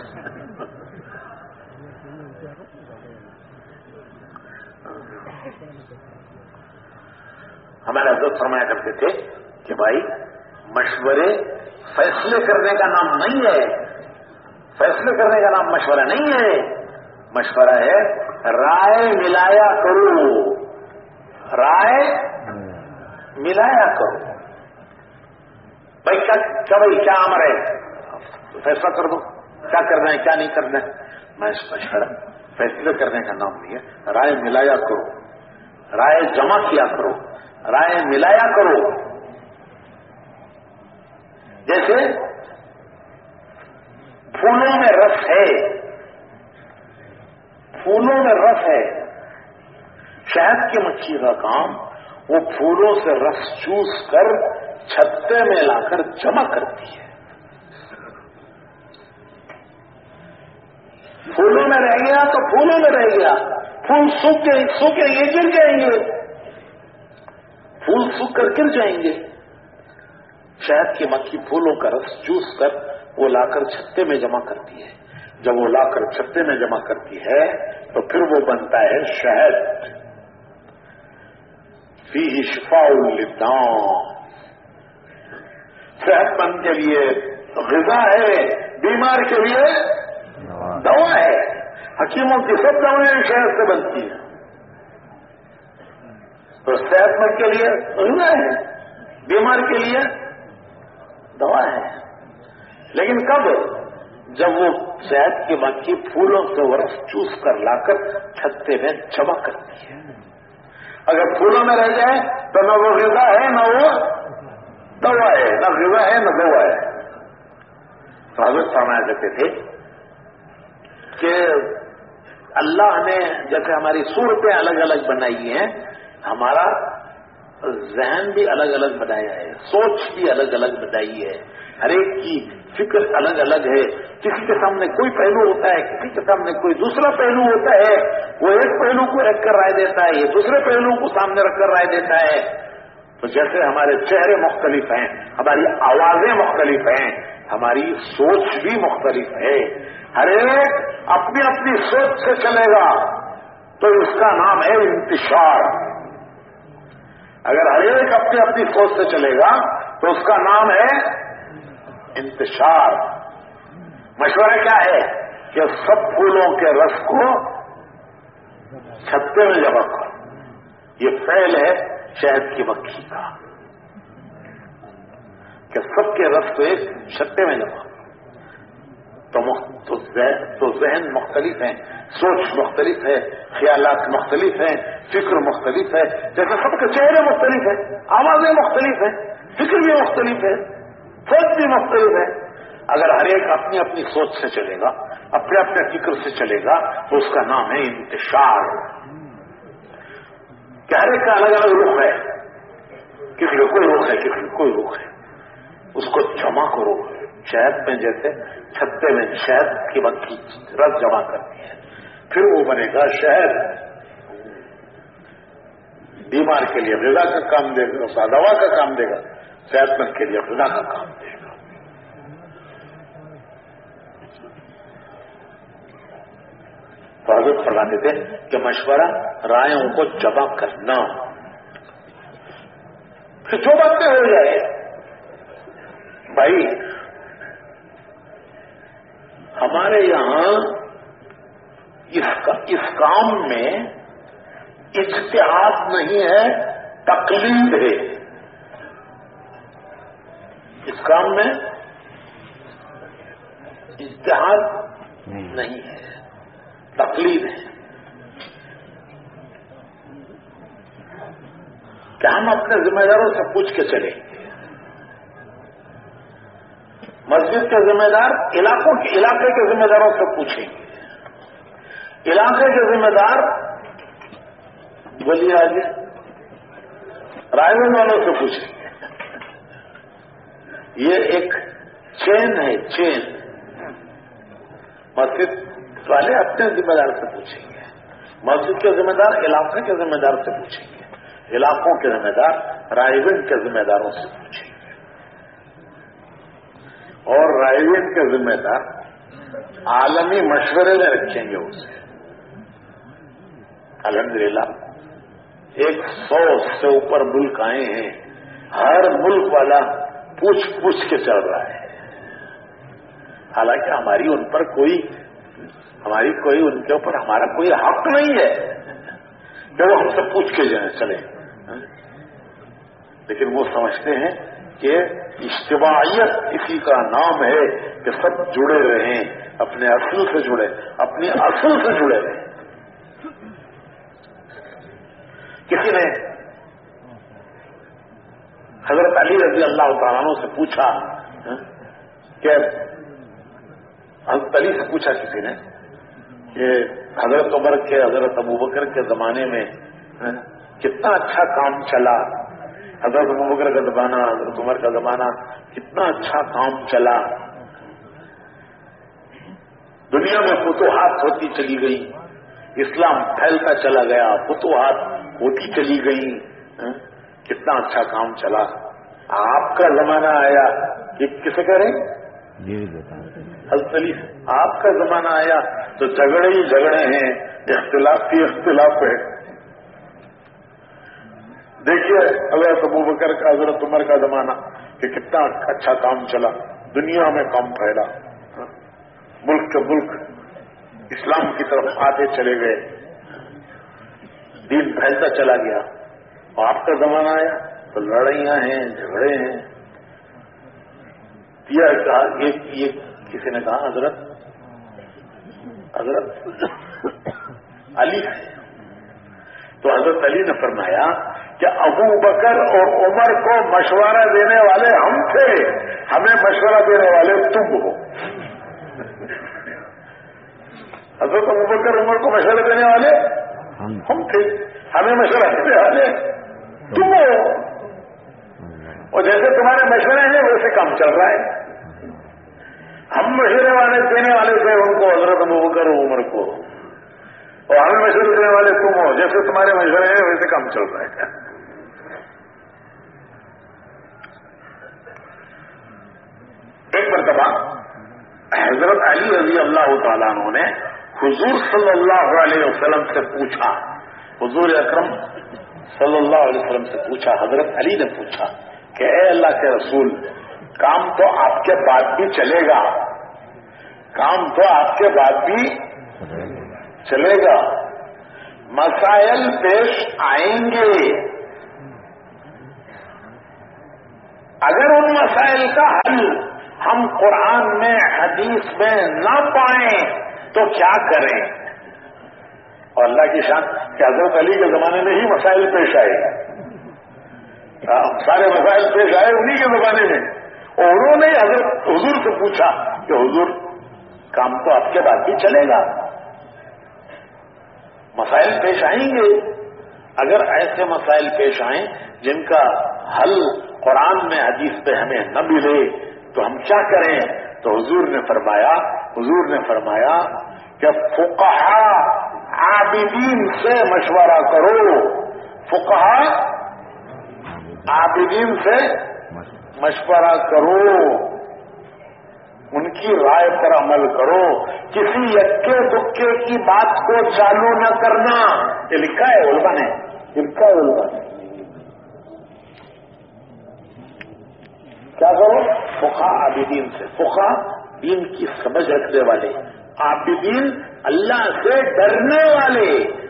ہمارے حضرت فرمایا کرتے تھے کہ بھائی مشورے فیصلے کرنے کا نام نہیں ہے، فیصلے کرنے کا نام مشورہ نہیں ہے، مشورہ ہے رائے ملایا کرو، رائے ملایا کرو۔ بھائی کیا کیا بھائی کیا امر ہے، فیصلہ کر دو، کیا کرنا ہے کیا نہیں کرنا ہے۔ میں مشورہ فیصلے کرنے کا نام نہیں ہے، رائے ملایا کرو، رائے جمع کیا کرو، رائے ملایا کرو۔ جیسے پھولوں میں رس ہے، پھولوں میں رس ہے، شہد کی مکھی کا کام وہ پھولوں سے رس چوس کر چھتے میں لا کر جمع کرتی ہے۔ پھولوں میں رہ گیا تو پھولوں میں رہ گیا، پھول سوکھ گئے سوکھیں گے گر جائیں گے، پھول سوکھ کر گر جائیں گے۔ شہد کی مکھی پھولوں کا رس چوس کر وہ لا کر چھتے میں جمع کرتی ہے، جب وہ لا کر چھتے میں جمع کرتی ہے تو پھر وہ بنتا ہے شہد، فیہ شفاء للداء، صحت مند کے لیے غذا ہے، بیمار کے لیے دوا ہے۔ حکیموں کی سب دوائیں شہد سے بنتی ہیں، تو صحت مند کے لیے غذا ہے، بیمار کے لیے دوا ہے۔ لیکن کب؟ جب وہ شہد کی مکھی پھولوں سے ورس چوس کر لا کر چھتے میں جمع کرتی ہے۔ اگر پھولوں میں رہ جائے تو نہ وہ غذا ہے نہ وہ دوا ہے، نہ غذا ہے نہ دوا ہے۔ تو حضرت فرمایا کرتے تھے کہ اللہ نے جیسے ہماری صورتیں الگ الگ بنائی ہیں، ہمارا ذہن بھی الگ الگ بنایا ہے، سوچ بھی الگ الگ بنائی ہے، ہر ایک کی فکر الگ الگ ہے۔ کسی کے سامنے کوئی پہلو ہوتا ہے، کسی کے سامنے کوئی دوسرا پہلو ہوتا ہے، وہ ایک پہلو کو رکھ کر رائے دیتا ہے، یہ دوسرے پہلو کو سامنے رکھ کر رائے دیتا ہے۔ تو جیسے ہمارے چہرے مختلف ہیں، ہماری آوازیں مختلف ہیں، ہماری سوچ بھی مختلف ہے۔ ہر ایک اپنی اپنی سوچ سے چلے گا تو اس کا نام ہے انتشار۔ اگر ہر ایک اپنی اپنی سوچ سے چلے گا تو اس کا نام ہے انتشار۔ مشورہ کیا ہے کہ سب پھولوں کے رس کو چھتے میں جمع کرو، یہ فعل ہے شہد کی مکھی کا، کہ سب کے رس کو ایک چھتے میں جمع کرو۔ تو ذہن مختلف ہیں، سوچ مختلف ہے، خیالات مختلف ہیں، فکر مختلف ہے۔ جیسے سب کے چہرے مختلف ہیں، آوازیں مختلف ہیں، فکر بھی مختلف ہے، سوچ بھی مختلف ہے۔ اگر ہر ایک اپنی اپنی سوچ سے چلے گا، اپنے اپنے فکر سے چلے گا تو اس کا نام ہے انتشار۔ کہ ہر ایک کا الگ الگ رخ ہے، کسی کا کوئی رخ ہے، کسی کا کوئی رخ ہے، اس کو جمع کرو۔ شہد میں جیسے چھتے میں شہد کی مکھی رس جمع کرتی ہے، پھر وہ بنے گا شہد۔ بیمار کے لیے غذا کا کام دے گا، دوا کا کام دے گا، صحت مند کے لیے غذا کا کام دے گا۔ تو حضرت فرماتے تھے کہ مشورہ رائےوں کو جمع کرنا، پھر جو باتیں ہو جائے بھائی۔ ہمارے یہاں اس کام میں اجتہاد نہیں ہے، تقلید ہے۔ اس کام میں اجتہاد نہیں ہے، تقلید ہے کہ ہم اپنے ذمہ داروں سے پوچھ کے چلیں گے۔ مسجد کے ذمہ دار علاقوں کے علاقے کے ذمہ داروں سے پوچھیں گے، علاقے کے ذمہ دار بولیے آگے رائے والوں سے پوچھیں گے۔ یہ ایک چین ہے، چین۔ مسجد والے اپنے ذمہ دار سے پوچھیں گے، مسجد کے ذمہ دار علاقے کے ذمہ دار سے پوچھیں گے، علاقوں کے ذمہ دار رائے کے ذمہ داروں سے پوچھیں گے، اور رائے کے ذمہ دار عالمی مشورے میں رکھیں گے اسے۔ الحمدللہ ایک سو سے اوپر ملک آئے ہیں، ہر ملک والا پوچھ پوچھ کے چل رہا ہے۔ حالانکہ ہماری ان پر کوئی ہماری کوئی ان کے اوپر ہمارا کوئی حق نہیں ہے کہ وہ ہم سے پوچھ کے جائیں چلیں، لیکن وہ سمجھتے ہیں کہ اجتماعیت اسی کا نام ہے کہ سب جڑے رہیں، اپنے اصل سے جڑے، اپنی اصل سے جڑے رہیں۔ کسی نے حضرت علی رضی اللہ تعالیٰ عنہ سے پوچھا کہ حضرت علی سے پوچھا کسی نے کہ حضرت عمر کے حضرت ابوبکر کے زمانے میں کتنا اچھا کام چلا، حضرت ابوبکر کا زمانہ حضرت عمر کا زمانہ کتنا اچھا کام چلا، دنیا میں فتوحات ہوتی چلی گئی، اسلام پھیلتا چلا گیا، فتوحات ہوتی چلی گئی، کتنا اچھا کام چلا۔ آپ کا زمانہ آیا کہ کسے کہہ رہے ہیں؟ حضرت علی، آپ کا زمانہ آیا تو جھگڑے ہی جھگڑے ہیں، اختلاف ہی اختلاف ہے۔ دیکھیے حضرت ابوبکر کا حضرت عمر کا زمانہ کہ کتنا اچھا کام چلا، دنیا میں کام پھیلا، ملک کے ملک اسلام کی طرف آتے چلے گئے، دین پھیلتا چلا گیا۔ اور آپ کا زمانہ آیا تو لڑائیاں ہیں، جھگڑے ہیں۔ یہ کہا یہ کسی نے کہا حضرت حضرت علی ہے، تو حضرت علی نے فرمایا کہ ابو بکر اور عمر کو مشورہ دینے والے ہم تھے، ہمیں مشورہ دینے والے تم ہو۔ حضرت ابو بکر عمر کو مشورہ دینے والے ہم تھے، ہمیں مشورہ دینے والے تم ہو، اور جیسے تمہارے مشورے ہیں ویسے کام چل رہا ہے۔ ہم مشورے والے دینے والے تھے ان کو، حضرت ابو بکر اور عمر کو، اور ہمیں مشورے دینے والے تم ہو، جیسے تمہارے مشورے ہیں ویسے کام چل رہا ہے۔ ایک مرتبہ حضرت علی رضی اللہ تعالیٰ عنہ نے حضور صلی اللہ علیہ وسلم سے پوچھا، حضور اکرم صلی اللہ علیہ وسلم سے پوچھا، حضرت علی نے پوچھا کہ اے اللہ کے رسول، کام تو آپ کے بعد بھی چلے گا، کام تو آپ کے بعد بھی چلے گا، مسائل پیش آئیں گے، اگر ان مسائل کا حل ہم قرآن میں حدیث میں نہ پائیں تو کیا کریں؟ اور اللہ کی شان کہ حضرت علی کے زمانے میں ہی مسائل پیش آئے، سارے مسائل پیش آئے انہی کے زمانے میں، اور انہوں نے حضرت حضور سے پوچھا کہ حضور کام تو آپ کے بعد بھی چلے گا، مسائل پیش آئیں گے، اگر ایسے مسائل پیش آئیں جن کا حل قرآن میں حدیث پہ ہمیں نہ ملے تو ہم کیا کریں؟ تو حضور نے فرمایا حضور نے فرمایا کہ فقہا عابدین سے مشورہ کرو، فقہا عابدین سے مشورہ کرو، ان کی رائے پر عمل کرو، کسی یکے دکے کی بات کو چالو نہ کرنا. یہ لکھا ہے علماء نے، لکھا ہے علماء نے. کیا کرو؟ فقہا عابدین سے. فقہا دین کی سمجھ رکھنے والے، عابدین اللہ سے ڈرنے والے،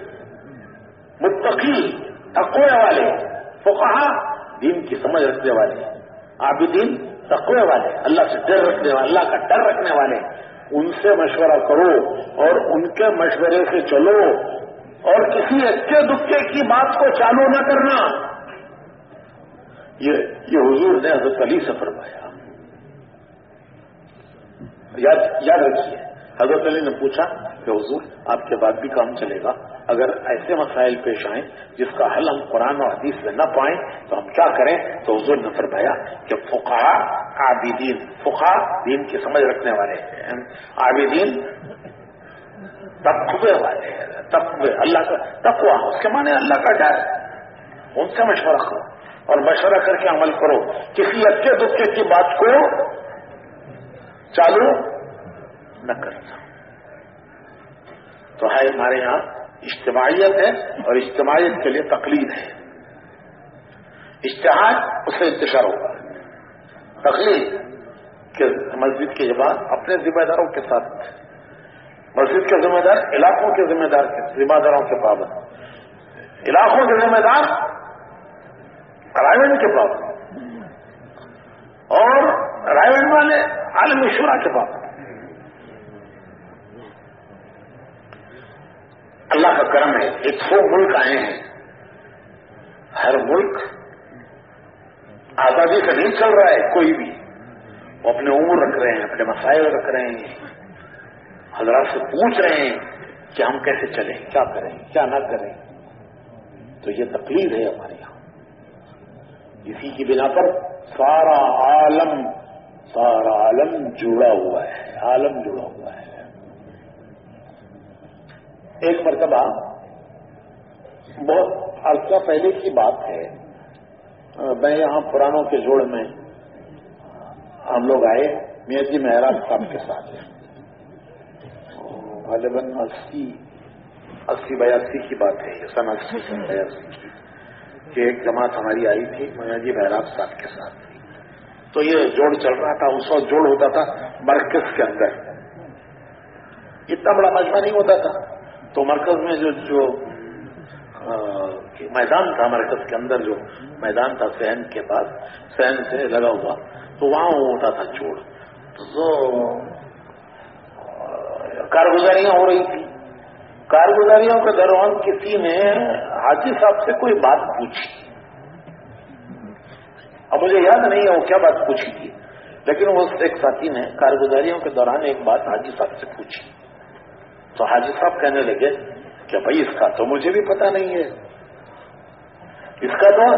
متقی تقوی والے. فقہا دین کی سمجھ رکھنے والے، عابدین تقوی والے، اللہ سے ڈر رکھنے والے، اللہ کا ڈر رکھنے والے. ان سے مشورہ کرو اور ان کے مشورے سے چلو، اور کسی اچھے دکے کی بات کو چالو نہ کرنا. یہ یہ حضور نے حضرت علی سے فرمایا. یاد یاد رکھیے، حضرت علی نے پوچھا کہ حضور آپ کے بعد بھی کام چلے گا، اگر ایسے مسائل پیش آئیں جس کا حل ہم قرآن اور حدیث میں نہ پائیں تو ہم کیا کریں؟ تو حضور نے فرمایا کہ فقہا عابدین، فقہا دین کی سمجھ رکھنے والے، عابدین تقوی والے، تقوی اللہ کا تقوی اس کے معنی اللہ کا ڈر. ان سے مشورہ کرو اور مشورہ کر کے عمل کرو، کسی اچھے دکے کی بات کو چالو نہ کرنا. تو ہے ہمارے یہاں اجتماعیت ہے، اور اجتماعیت کے لیے تقلید ہے. اجتہاد اس سے انتشار ہوگا. تقلید کہ مسجد کے جماعت اپنے ذمہ داروں کے ساتھ، مسجد کے ذمہ دار علاقوں کے ذمہ دار ذمہ داروں کے پابند، علاقوں کے ذمہ دار رائے کے پابند، اور رائے والے عالم شورا کے پابند. اللہ کا کرم ہے، ایک سو ملک آئے ہیں. ہر ملک آزادی سے نہیں چل رہا ہے، کوئی بھی وہ اپنے امور رکھ رہے ہیں، اپنے مسائل رکھ رہے ہیں، حضرات سے پوچھ رہے ہیں کہ ہم کیسے چلیں، کیا کریں، کیا نہ کریں. تو یہ تقلید ہے ہمارے یہاں. اسی کی بنا پر سارا عالم سارا عالم جڑا ہوا ہے، عالم جڑا ہوا ہے. ایک مرتبہ بہت عرصہ پہلے کی بات ہے، میں یہاں پرانوں کے جوڑ میں ہم لوگ آئے میاں جی مہراج صاحب کے ساتھ، غالباً اسی اسی بیاسی کی بات ہے، یہ سن اسی سن بیاسی کی، کہ ایک جماعت ہماری آئی تھی میاں جی مہراج صاحب کے ساتھ. تو یہ جوڑ چل رہا تھا، اس وقت جوڑ ہوتا تھا مرکز کے اندر، اتنا بڑا مجمع نہیں ہوتا تھا. تو مرکز میں جو جو میدان تھا، مرکز کے اندر جو میدان تھا صحن کے پاس، صحن سے لگا ہوا، تو وہاں ہوتا تھا جوڑ. تو کارگزاریاں ہو رہی تھی. کارگزاریوں کے دوران کسی نے حاجی صاحب سے کوئی بات پوچھی. اب مجھے یاد نہیں ہے وہ کیا بات پوچھی تھی، لیکن وہ ایک ساتھی نے کارگزاریوں کے دوران ایک بات حاجی صاحب سے پوچھی. تو حاجی صاحب کہنے لگے کہ بھائی اس کا تو مجھے بھی پتہ نہیں ہے، اس کا تو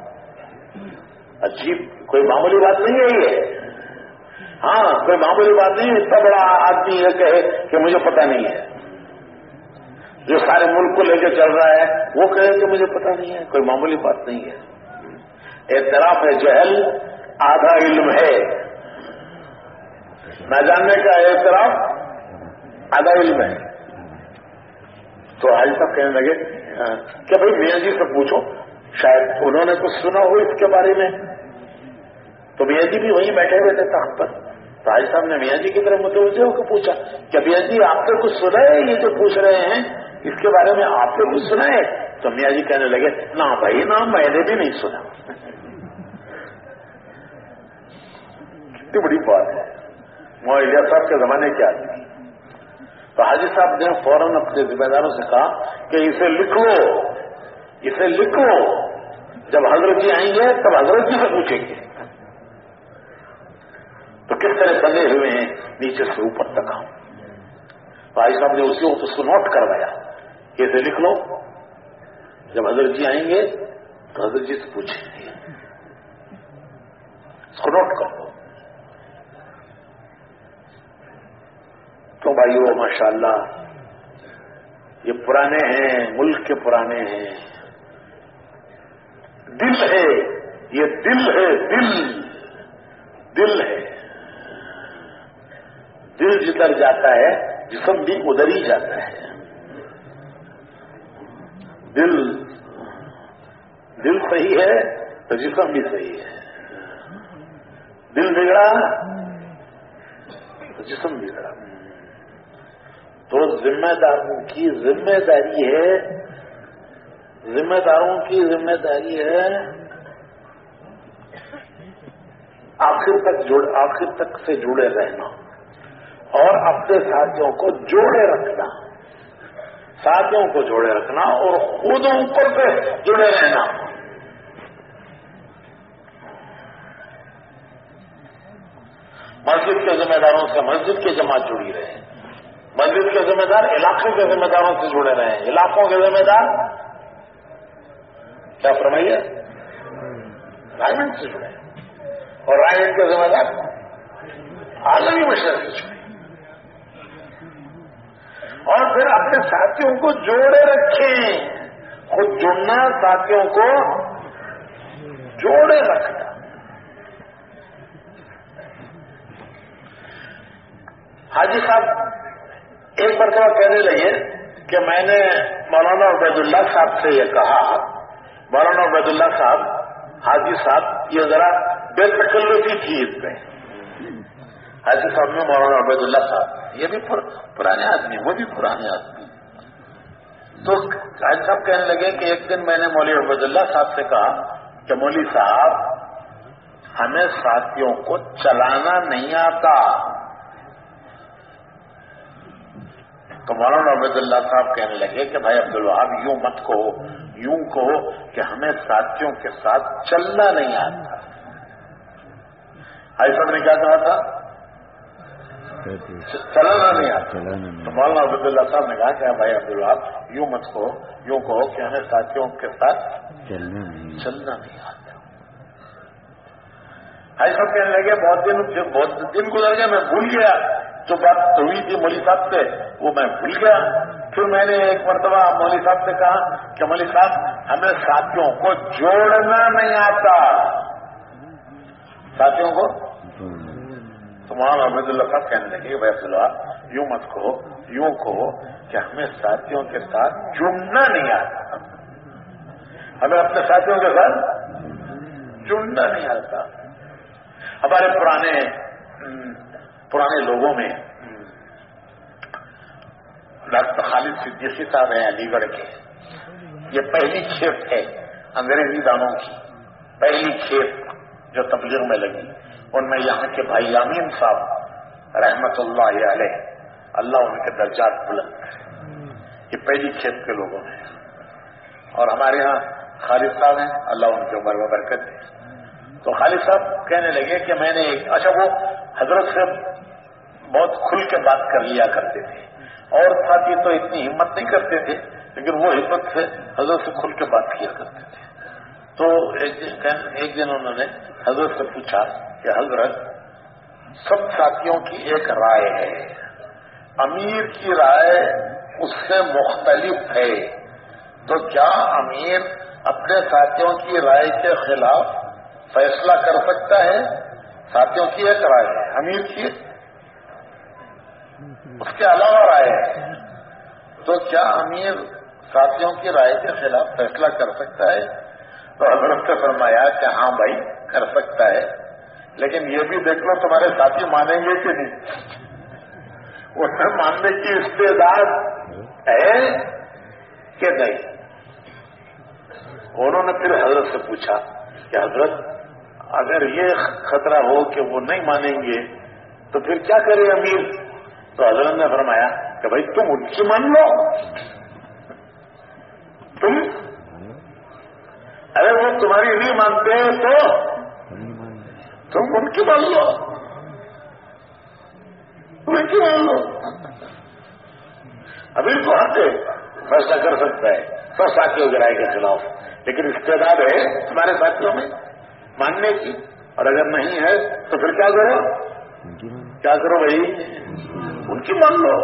عجیب کوئی معمولی بات نہیں ہے یہ. ہاں کوئی معمولی بات نہیں، اتنا بڑا آدمی یہ کہے کہ مجھے پتہ نہیں ہے. جو سارے ملک کو لے کے چل رہا ہے وہ کہے کہ مجھے پتہ نہیں ہے، کوئی معمولی بات نہیں ہے. اعتراف ہے جہل آدھا علم ہے، نہ جاننے کا اعتراف آدھا علم ہے. تو حاجی صاحب کہنے لگے کہ بھائی میاں جی سے پوچھو، شاید انہوں نے کچھ سنا ہو اس کے بارے میں. تو میاں جی بھی وہیں بیٹھے ہوئے تھے تخت پر. تو حاجی صاحب نے میاں جی کی طرف متوجہ ہو کے پوچھا کہ میاں جی آپ سے کچھ سنا ہے، یہ جو پوچھ رہے ہیں اس کے بارے میں آپ سے کچھ سنا ہے؟ تو میاں جی کہنے لگے نہ بھائی نہ، میں نے بھی نہیں سنا. کتنی بڑی بات ہے، معاویہ صاحب کے زمانے کی آدمی. تو حاجی صاحب نے فوراً اپنے ذمہ داروں سے کہا کہ اسے لکھ لو، اسے لکھ لو، جب حضرت جی آئیں گے تب حضرت جی سے پوچھیں گے. تو کس طرح بندے ہوئے ہیں نیچے سے اوپر تک. ہم تو حاجی صاحب نے اسی وقت اس کو نوٹ کروایا کہ اسے لکھ لو، جب حضرت جی آئیں گے تو حضرت جی سے پوچھیں گے، اس کو نوٹ کر لو. تو بھائیو ماشاءاللہ یہ پرانے ہیں، ملک کے پرانے ہیں، دل ہے، یہ دل ہے، دل دل ہے. دل جدھر جاتا ہے جسم بھی ادھر ہی جاتا ہے. دل دل صحیح ہے تو جسم بھی صحیح ہے. دل بگڑا تو جسم بگڑا. تو ذمہ داروں کی ذمہ داری ہے ذمہ داروں کی ذمہ داری ہے آخر تک جڑ آخر تک سے جڑے رہنا اور اپنے ساتھیوں کو جوڑے رکھنا ساتھیوں کو جوڑے رکھنا اور خود اوپر سے جڑے رہنا. مسجد کے ذمہ داروں سے مسجد کی جماعت جڑی رہے. مسجد کے ذمہ دار علاقوں کے ذمہ داروں سے جڑے رہے. علاقوں کے ذمہ دار کیا فرمائیے رائمنڈ سے جڑے اور رائمنڈ کے ذمہ دار عالمی مشرق سے جڑے اور پھر اپنے ساتھیوں کو جوڑے رکھیں. خود جڑنا ساتھیوں کو جوڑے رکھنا. حاجی صاحب ایک مرتبہ کہنے لگے کہ میں نے مولانا عبید اللہ صاحب سے یہ کہا. مولانا عبید اللہ صاحب حاجی صاحب یہ ذرا بے تکلفی تھی اس میں. حاجی صاحب میں مولانا عبید اللہ صاحب یہ بھی پرانے آدمی وہ بھی پرانے آدمی. تو حاجی صاحب کہنے لگے کہ ایک دن میں نے مولوی عبید اللہ صاحب سے کہا کہ مولوی صاحب ہمیں ساتھیوں کو چلانا نہیں آتا. تو مولانا عبید اللہ صاحب کہنے لگے کہ بھائی عبدالوہاب یوں مت کہو یوں کہو کہ ہمیں ساتھیوں کے ساتھ چلنا نہیں آتا. حاجی صاحب نے کیا کہا تھا چلانا نہیں آتا. تو مولانا عبید اللہ صاحب نے کہا کہ بھائی عبدالوہاب یوں مت کہو یوں کہو کہ ہمیں ساتھیوں کے ساتھ چلنا نہیں آتا. حاجی صاحب کہنے لگے بہت دن بہت دن گزر گئے میں بھول گیا جو بات ہوئی تھی مولوی صاحب سے وہ میں بھول گیا. پھر میں نے ایک مرتبہ مولوی صاحب سے کہا کہ مولوی صاحب ہمیں ساتھیوں کو جوڑنا نہیں آتا. ساتھیوں کو تو مولانا عبید اللہ صاحب کہنے لگے بھائی عبداللہ یوں مت کہو یوں کہو کہ ہمیں ساتھیوں کے ساتھ جڑنا نہیں آتا. ہمیں اپنے ساتھیوں کے ساتھ جڑنا نہیں آتا. ہمارے پرانے پرانے لوگوں میں ڈاکٹر خالد صدیقی صاحب ہیں علی گڑھ کے. یہ پہلی کھیپ ہے انگریزی دانوں کی پہلی کھیپ جو تبلیغ میں لگی. ان میں یہاں کے بھائی یامین صاحب رحمت اللہ علیہ اللہ ان کے درجات بلند کرے. یہ پہلی کھیپ کے لوگوں میں اور ہمارے یہاں خالد صاحب ہیں اللہ ان کی عمر میں برکت دے. تو خالد صاحب کہنے لگے کہ میں نے ایک اچھا وہ حضرت سے بہت کھل کے بات کر لیا کرتے تھے اور ساتھی تو اتنی ہمت نہیں کرتے تھے لیکن وہ ہمت سے حضرت سے کھل کے بات کیا کرتے تھے. تو ایک دن ایک دن انہوں نے حضرت سے پوچھا کہ حضرت سب ساتھیوں کی ایک رائے ہے امیر کی رائے اس سے مختلف ہے تو کیا امیر اپنے ساتھیوں کی رائے کے خلاف فیصلہ کر سکتا ہے؟ ساتھیوں کی ایک رائے ہے امیر کی اس کے علاوہ رائے ہے تو کیا امیر ساتھیوں کی رائے کے خلاف فیصلہ کر سکتا ہے؟ تو حضرت نے فرمایا کہ ہاں بھائی کر سکتا ہے لیکن یہ بھی دیکھ لو تمہارے ساتھی مانیں گے کہ نہیں. اس میں ماننے کی استعداد ہے کہ نہیں. انہوں نے پھر حضرت سے پوچھا کہ حضرت اگر یہ خطرہ ہو کہ وہ نہیں مانیں گے تو پھر کیا کرے امیر؟ تو حضرت نے فرمایا کہ بھائی تم ان کی مان لو. تم اگر وہ تمہاری نہیں مانتے ہیں تو تم ان کی مان لو تم ان کی مان لو. امیر کو حق ہے فیصلہ کر سکتا ہے سب ساتھیوں کی رائے کے خلاف لیکن استعداد ہے تمہارے ساتھیوں میں ماننے کی اور اگر نہیں ہے تو پھر کیا کرو کیا کرو بھائی ان کی مان لو.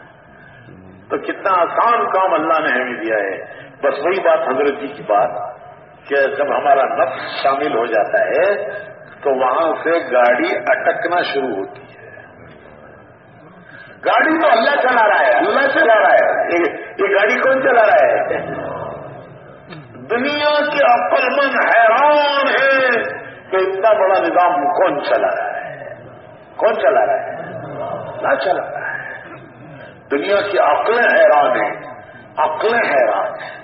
تو کتنا آسان کام اللہ نے ہمیں دیا ہے. بس وہی بات حضرت جی کی بات کہ جب ہمارا نفس شامل ہو جاتا ہے تو وہاں سے گاڑی اٹکنا شروع ہوتی ہے. گاڑی تو اللہ چلا رہا ہے, اللہ چلا رہا ہے. یہ گاڑی کون چلا رہا ہے؟ دنیا کے عقل مند حیران ہے کہ اتنا بڑا نظام کون چلا رہا ہے. کون چلا رہا ہے؟ اللہ چلا رہا ہے. دنیا کی عقلیں حیران ہیں, عقلیں حیران ہیں.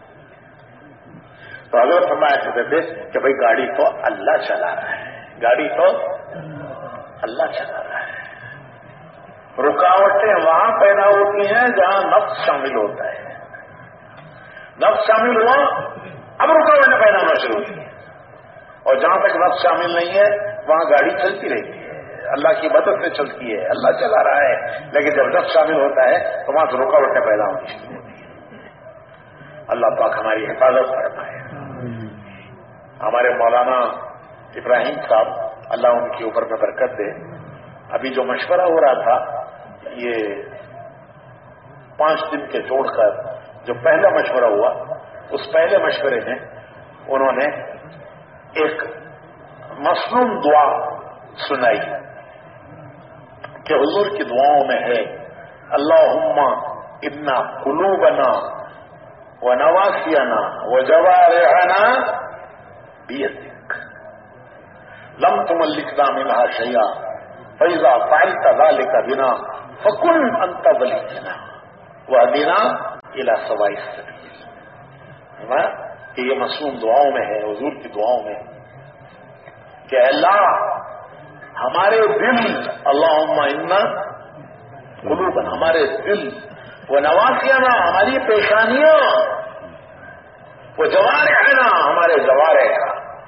تو اگر فرمایا کرتے تھے کہ بھائی گاڑی تو اللہ چلا رہا ہے, گاڑی تو اللہ چلا رہا ہے. رکاوٹیں وہاں پیدا ہوتی ہیں جہاں نفس شامل ہوتا ہے. نفس شامل ہوا, اب رکاوٹیں پیدا ہونا شروع ہوتی ہیں. اور جہاں تک نفس شامل نہیں ہے وہاں گاڑی چلتی رہتی ہے, اللہ کی مدد سے چلتی ہے, اللہ چلا رہا ہے. لیکن جب نفس شامل ہوتا ہے تو وہاں سے رکاوٹیں پیدا ہوتی شروع ہوتی ہیں. اللہ پاک ہماری حفاظت فرمائے. ہمارے مولانا ابراہیم صاحب, اللہ ان کے اوپر میں برکت دے, ابھی جو مشورہ ہو رہا تھا یہ پانچ دن کے چھوڑ کر جو پہلا مشورہ ہوا, اس پہلے مشورے میں انہوں نے ایک مصنون دعا سنائی کہ حضور کی دعاؤں میں ہے اللہم انا قلوبنا ونواسینا وجوارحنا بیدک لم تملکنا منها شیئا فاذا فعلت ذلك بنا فکن انت ولینا واہدنا الی سواء السبیل. کہ یہ مصنون دعاؤں میں ہے, حضور کی دعاؤں میں کہ اللہ ہمارے دل, اللہم انا قلوبنا, ہمارے دل, وہ نواسینا ہماری پیشانیاں, وہ جوارحنا ہمارے جوارح,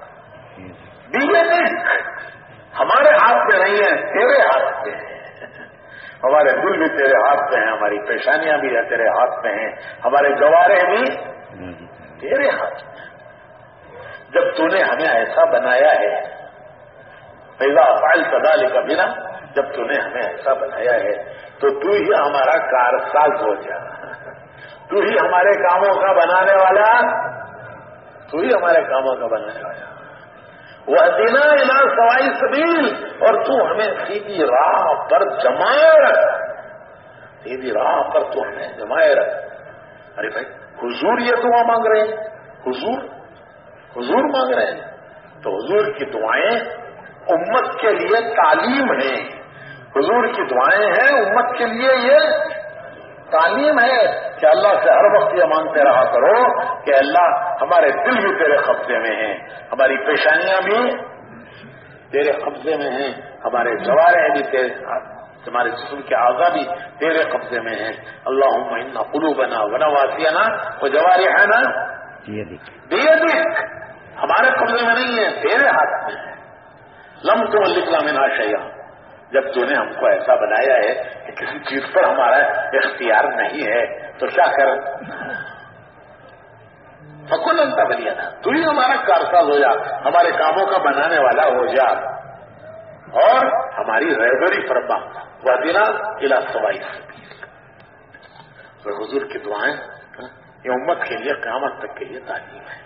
بیدک ہمارے ہاتھ میں نہیں ہے, تیرے ہاتھ میں ہے. ہمارے دل بھی تیرے ہاتھ میں ہیں, ہماری پیشانیاں بھی تیرے ہاتھ میں ہیں, ہمارے جوارح بھی تیرے ہاتھ میں. جب تو نے ہمیں ایسا بنایا ہے, فإذا فعلت ذلك بنا, جب تو نے ہمیں ایسا بنایا ہے تو تو ہی ہمارا کارساز ہو جا, تو ہی ہمارے کاموں کا بنانے والا, تو ہی ہمارے کاموں کا بنانے والا. وَاهْدِنَا إِلَىٰ سَوَاءِ السَّبِيلِ, اور تو ہمیں سیدھی راہ پر جمائے رکھ, سیدھی راہ پر تو ہمیں جمائے رکھ. ارے بھائی حضور یہ دعا مانگ رہے ہیں, حضور حضور مانگ رہے ہیں, تو حضور کی دعائیں امت کے لیے تعلیم ہیں, حضور کی دعائیں ہیں امت کے لیے یہ تعلیم ہے کہ اللہ سے ہر وقت یہ مانگتے رہا کرو کہ اللہ ہمارے دل بھی تیرے قبضے میں ہیں, ہماری پیشانیاں بھی تیرے قبضے میں ہیں, ہمارے جوارح بھی تیرے, ہمارے جسم کے اعضاء بھی تیرے قبضے میں ہیں. اللہم انا قلوبنا ونواسینا وجوارحنا بیدک, ہمارے قبضے میں نہیں ہے, تیرے ہاتھ میں ہے. لم تملکنا منہا شیئا, جب تو نے ہم کو ایسا بنایا ہے کہ کسی چیز پر ہمارا اختیار نہیں ہے تو کیا کر, فکن انت ولینا, تو ہی ہمارا کارساز ہو جا, ہمارے کاموں کا بنانے والا ہو جا, اور ہماری رہبری فرما, واہدنا الی سواء السبیل. تو حضور کی دعائیں یہ امت کے لیے قیامت تک کے لیے تعلیم ہے.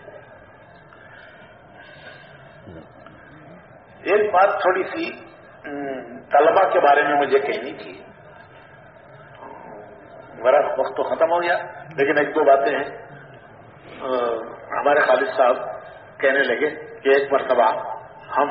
ایک بات تھوڑی سی طلبہ کے بارے میں مجھے کہنی تھی, میرا وقت تو ختم ہو گیا, لیکن ایک دو باتیں ہیں. ہمارے خالد صاحب کہنے لگے کہ ایک مرتبہ ہم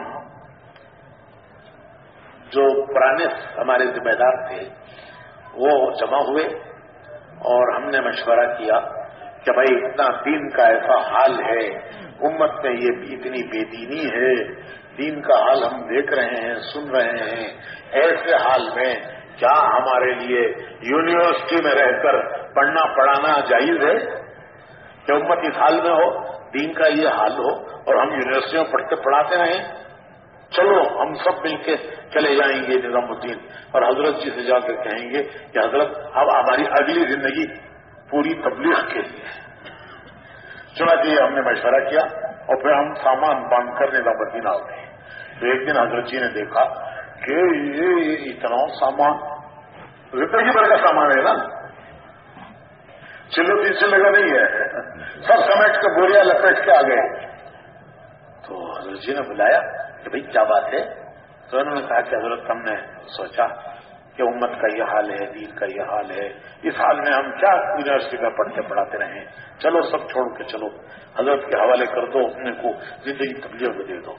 جو پرانے ہمارے ذمہ دار تھے وہ جمع ہوئے اور ہم نے مشورہ کیا کہ بھائی اتنا دین کا ایسا حال ہے, امت میں یہ اتنی بے دینی ہے, دین کا حال ہم دیکھ رہے ہیں, سن رہے ہیں, ایسے حال میں کیا ہمارے لیے یونیورسٹی میں رہ کر پڑھنا پڑھانا جائز ہے کہ امت اس حال میں ہو, دین کا یہ حال ہو اور ہم یونیورسٹیوں پڑھتے پڑھاتے رہیں. چلو ہم سب مل کے چلے جائیں گے نظام الدین اور حضرت جی سے جا کر کہیں گے کہ حضرت اب ہماری اگلی زندگی پوری تبلیغ کے لیے. چنانچہ ہم نے مشورہ کیا اور پھر ہم سامان باندھ کر نظام الدین آ گئے. تو ایک دن حضرت جی نے دیکھا کہ یہ اتنا سامان زندگی بھر کا سامان ہے نا, चिल्लो तीसरी जगह नहीं है, सब समेट के बोरिया लपेट के आ गए। तो हजरत जी ने बुलाया कि भाई क्या बात है? तो उन्होंने कहा कि हजरत हमने सोचा कि उम्मत का यह हाल है, दीन का यह हाल है, इस हाल में हम क्या यूनिवर्सिटी में पढ़ते पढ़ाते रहें, चलो सब छोड़ के चलो, हजरत के हवाले कर दो, अपने को जिंदगी तबलीग में दे दो।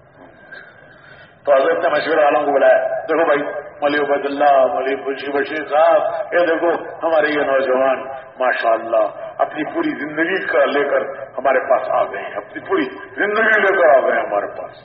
तो हजरत ने मशवरे वालों को बुलाया, देखो भाई मौलवी उबैदुल्लाह, मौलवी खुर्शीद बशीर साहब, ये देखो हमारे ये नौजवान माशाअल्लाह अपनी पूरी जिंदगी का लेकर हमारे पास आ गए हैं, अपनी पूरी जिंदगी लेकर आ गए हमारे पास।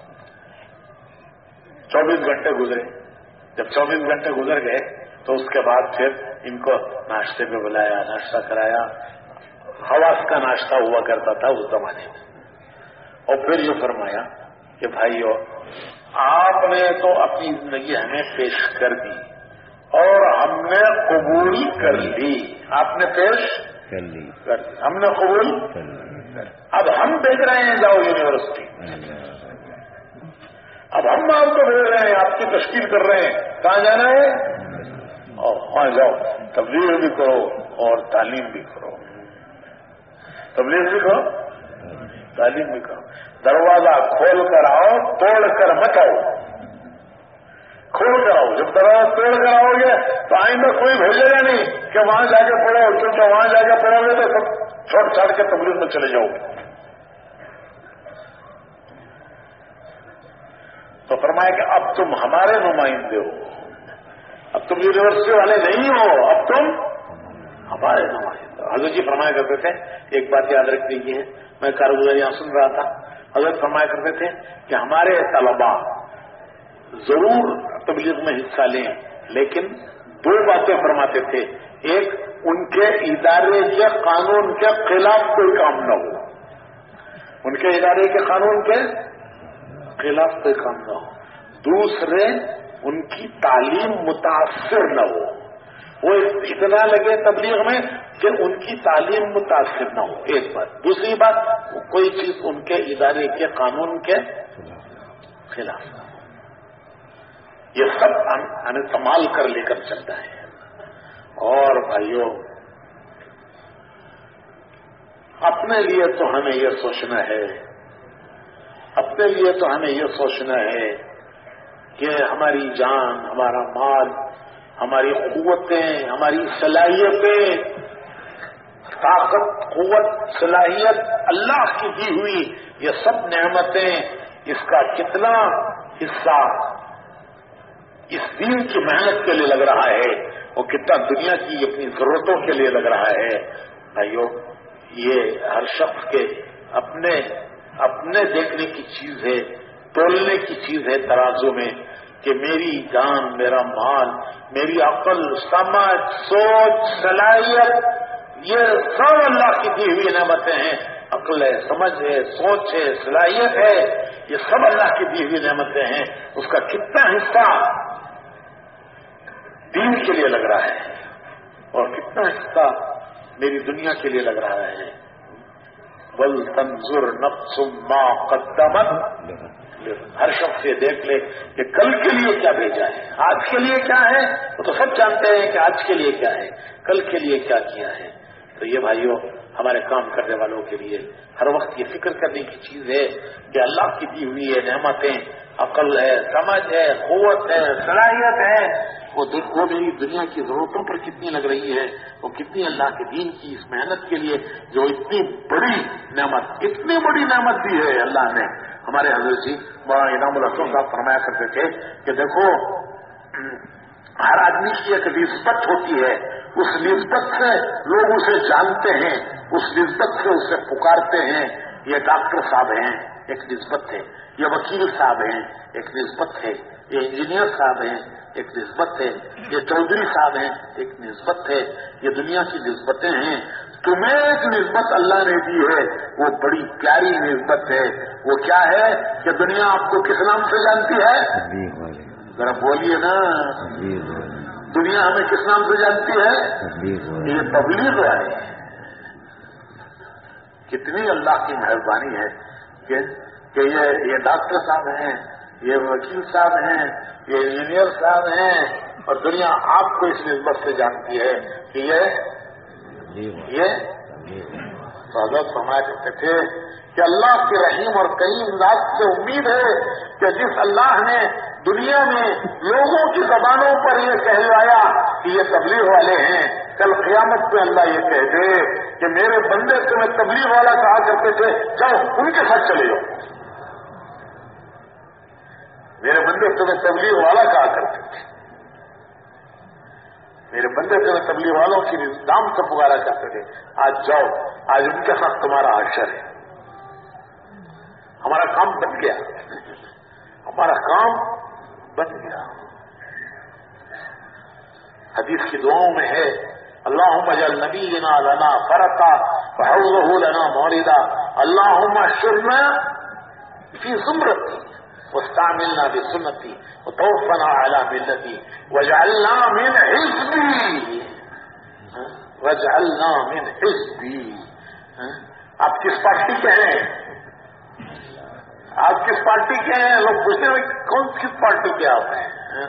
चौबीस घंटे गुजरे। जब चौबीस घंटे गुजर गए तो उसके बाद फिर इनको नाश्ते पे बुलाया, नाश्ता कराया। हवास का नाश्ता हुआ करता था उस जमाने में। और फिर ये फरमाया कि भाइयों, आपने तो अपनी जिंदगी हमें पेश कर दी और हमने कबूल कर ली। आपने पेश कर ली, कर दी, हमने कबूल कर ली। अब हम देख रहे हैं, जाओ यूनिवर्सिटी, अब हम आपको भेज रहे हैं, आपकी तश्कील कर रहे हैं, कहाँ जाना है? और वहां जाओ, तबलीग भी करो और तालीम भी करो। तबलीग भी करो, तालीम भी करो। दरवाजा खोल कर आओ, तोड़ कर मत आओ। खोल कर आओ। जब दरवाजा तोड़ कर आओगे तो आइंदा कोई भेजेगा नहीं कि वहां जाके पढ़ो, क्योंकि वहां जाके पढ़ोगे तो सब छोड़ छाड़ के तबलीग में चले जाओगे। तो फरमाया कि अब तुम हमारे नुमाइंदे हो, अब तुम यूनिवर्सिटी वाले नहीं हो, अब तुम हमारे नुमाइंदे हो। हजरत जी फरमाया करते थे, एक बात याद रख लीजिए, मैं कारगुजारी यहां सुन रहा था, हजरत फरमाया करते थे कि हमारे तलबा जरूर तबलीग में हिस्सा लें, लेकिन दो बातें फरमाते थे। एक, उनके इदारे के कानून के खिलाफ कोई काम न हो, उनके इदारे के कानून के खिलाफ कोई काम न हो। दूसरे, उनकी तालीम मुतासिर न हो, वो इतना लगे तबलीग में कि उनकी तालीम मुतासिर न हो, एक बात। दूसरी बात, कोई चीज उनके इदारे के कानून के खिलाफ न हो। ये सब हमें संभाल कर लेकर चलता है। और भाइयों, अपने लिए तो हमें ये सोचना है, अपने लिए तो हमें ये सोचना है कि हमारी जान, हमारा माल, हमारी कुव्वतें, हमारी सलाहियतें, ताकत, कुव्वत, सलाहियत अल्लाह की दी हुई ये सब नेमतें, इसका कितना हिस्सा इस दीन की मेहनत के लिए लग रहा है और कितना दुनिया की अपनी जरूरतों के लिए लग रहा है। भाइयों, ये हर शख्स के अपने अपने देखने की चीज है, तोलने की चीज है तराजू में, कि मेरी जान, मेरा माल, मेरी अकल, समझ, सोच, सलाहियत, ये सब अल्लाह की दी हुई नेमतें हैं। अकल है, समझ है, सोच है, सलाहियत है, ये सब अल्लाह की दी हुई नेमतें हैं। उसका कितना हिस्सा दीन के लिए लग रहा है और कितना हिस्सा मेरी दुनिया के लिए लग रहा है। वल तंजुर नफ्सुम मा कद्दमत, हर शख्स ये देख ले कि कल के लिए क्या भेजा है, आज के लिए क्या है। वो तो सब जानते हैं कि आज के लिए क्या है, कल के लिए क्या किया है। तो ये भाइयों, हमारे काम करने वालों के लिए हर वक्त ये फिक्र करने की चीज है कि अल्लाह की दी हुई है नेमतें, अकल है, समझ है, कुव्वत है, सलाहियत है, वो वो मेरी दुनिया की जरूरतों पर कितनी लग रही है, वो कितनी अल्लाह के दीन की इस मेहनत के लिए, जो इतनी बड़ी नेमत, इतनी बड़ी नेमत दी है अल्लाह ने। हमारे हजरत जी मौलाना इनामुल हसन साहब फरमाया करते थे कि देखो, हर आदमी की एक निस्बत होती है, उस निस्बत से लोग उसे जानते हैं, उस निस्बत से उसे पुकारते हैं। ये डॉक्टर साहब हैं, एक निस्बत है, ये वकील साहब हैं, एक निस्बत है, ये इंजीनियर साहब हैं, एक निस्बत है, ये चौधरी साहब हैं, एक निस्बत है। ये दुनिया की निस्बतें हैं। तुम्हें एक निस्बत अल्लाह ने दी है, वो बड़ी प्यारी निस्बत है। वो क्या है कि दुनिया आपको किस नाम से जानती है? जरा बोलिए ना, दुनिया हमें किस नाम से जानती है? ये तबलीग वाले। कितनी अल्लाह की मेहरबानी है कि, कि ये ये डॉक्टर साहब हैं, ये वकील साहब हैं, ये इंजीनियर साहब हैं, और दुनिया आपको इस निस्बत से जानती है कि ये یہ تو حضرت فرمایا کرتے تھے کہ اللہ کے رحیم اور کریم ذات سے امید ہے کہ جس اللہ نے دنیا میں لوگوں کی زبانوں پر یہ کہلوایا کہ یہ تبلیغ والے ہیں، کل قیامت میں اللہ یہ کہہ دے کہ میرے بندے تمہیں تبلیغ والا کہا کرتے تھے، جاؤ ان کے ساتھ چلے جاؤ. میرے بندے تمہیں تبلیغ والا کہا کرتے تھے، میرے بندے تمہیں تبلیغ والوں کی نام سے پکارا کرتے تھے، آج جاؤ، آج ان کے ساتھ تمہارا حشر ہے. ہمارا کام بن گیا، ہمارا کام بن گیا. حدیث کی دعاؤں میں ہے اللہم اجعل نبینا لنا فرقا وحوضہ لنا موردا، اللہم احشرنا فی زمرتی واستعملنا بسنتی وتوفنا علی ملتی واجعلنا من حزبی واجعلنا من حزبی. آپ کس پارٹی کے ہیں؟ آپ کس پارٹی کے ہیں؟ لوگ پوچھتے ہیں کون کس پارٹی کے آپ ہیں؟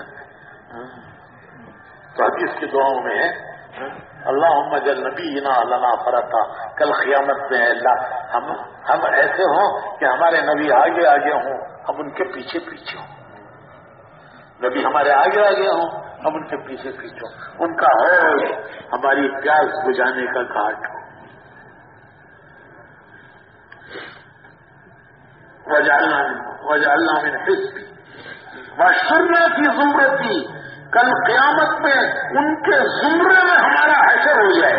تو حدیث کی دعاؤں میں ہے اللہم اجعل نبینا لنا فرقا، کل قیامت میں اللہ ہم ہم ایسے ہوں کہ ہمارے نبی آگے آگے ہوں، ہم ان کے پیچھے پیچھے ہوں. نبی ہمارے آگے آگے ہوں، ہم ان کے پیچھے پیچھے ہوں. ان کا حوض ہماری پیاس بجھانے کا گھاٹ ہو. وجعلنا وجعلنا من حزبی واحشرنا فی زمرتی، کل قیامت میں ان کے زمرے میں ہمارا حشر ہو جائے،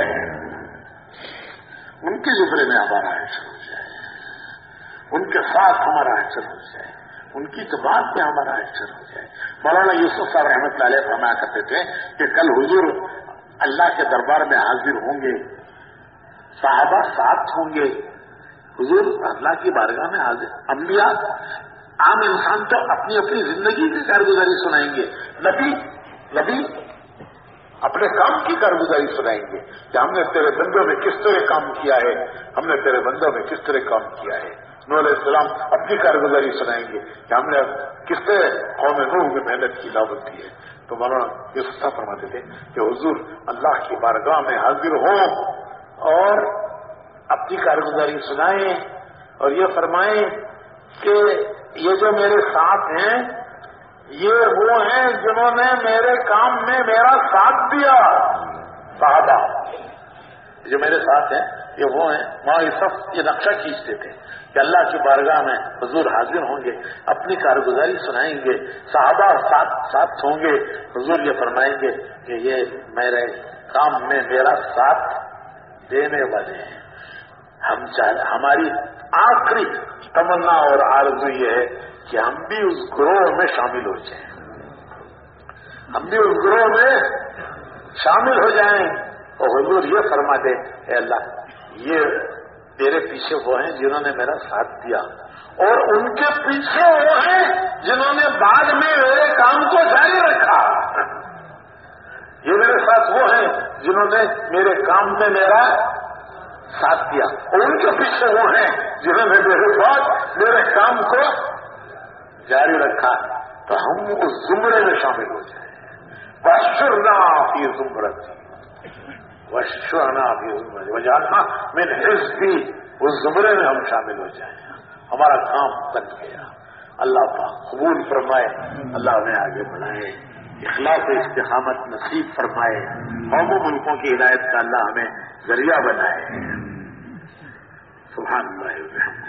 ان کے زمرے میں ہمارا حشر ہو جائے، ان کے ساتھ ہمارا حشر ہو جائے، ان کی جماعت میں ہمارا حشر ہو جائے. مولانا یوسف صاحب رحمۃ اللہ علیہ فرمایا کرتے تھے کہ کل حضور اللہ کے دربار میں حاضر ہوں گے، صحابہ ساتھ ہوں گے، حضور اللہ کی بارگاہ میں حاضر. انبیاء عام انسان تو اپنی اپنی زندگی کی کارگزاری سنائیں گے، نبی نبی اپنے کام کی کارگزاری سنائیں گے کہ ہم نے تیرے بندوں میں کس طرح کام کیا ہے، ہم نے تیرے بندوں میں کس طرح کام کیا ہے. نوح علیہ السلام اپنی کارگزاری سنائیں گے کہ ہم نے کس طرح قوم نوح میں محنت کی، دعوت دی ہے. تو مولانا یہ سستا فرماتے تھے کہ حضور اللہ کی بارگاہ میں حاضر ہوں اور اپنی کارگزاری سنائیں اور یہ فرمائیں کہ یہ جو میرے ساتھ ہیں یہ وہ ہیں جنہوں نے میرے کام میں میرا ساتھ دیا. صحابہ جو میرے ساتھ ہیں یہ وہ ہیں. وہاں یہ سب یہ نقشہ کھینچتے تھے کہ اللہ کی بارگاہ میں حضور حاضر ہوں گے، اپنی کارگزاری سنائیں گے، صحابہ ساتھ ساتھ ہوں گے. حضور یہ فرمائیں گے کہ یہ میرے کام میں میرا ساتھ دینے والے ہیں. ہم چاہ ہماری آخری تمنا اور آرزو یہ ہے کہ ہم بھی اس گروہ میں شامل ہو جائیں، ہم بھی اس گروہ میں شامل ہو جائیں. اور حضور یہ فرما دے اے اللہ یہ تیرے پیچھے وہ ہیں جنہوں نے میرا ساتھ دیا، اور ان کے پیچھے وہ ہیں جنہوں نے بعد میں میرے کام کو جاری رکھا. یہ میرے ساتھ وہ ہیں جنہوں نے میرے کام میں میرا ساتھ دیا، اور ان کے پیچھے وہ ہیں جنہوں نے میرے بعد میرے کام کو جاری رکھا. تو ہم اس زمرے میں شامل ہو جائیں. وَاحْشُرْنَا فِي زُمْرَتِي وَاحْشُرْنَا فِي زُمْرَتِي وَاجْعَلْنَا مِنْ حِزْبِي، اس زمرے میں ہم شامل ہو جائیں. ہمارا کام بن گیا. اللہ پاک قبول فرمائے، اللہ ہمیں آگے بڑھائے، اخلاص و استقامت نصیب فرمائے، قوم و ملکوں کی ہدایت کا اللہ ہمیں ذریعہ بنائے. سبحان اللہ.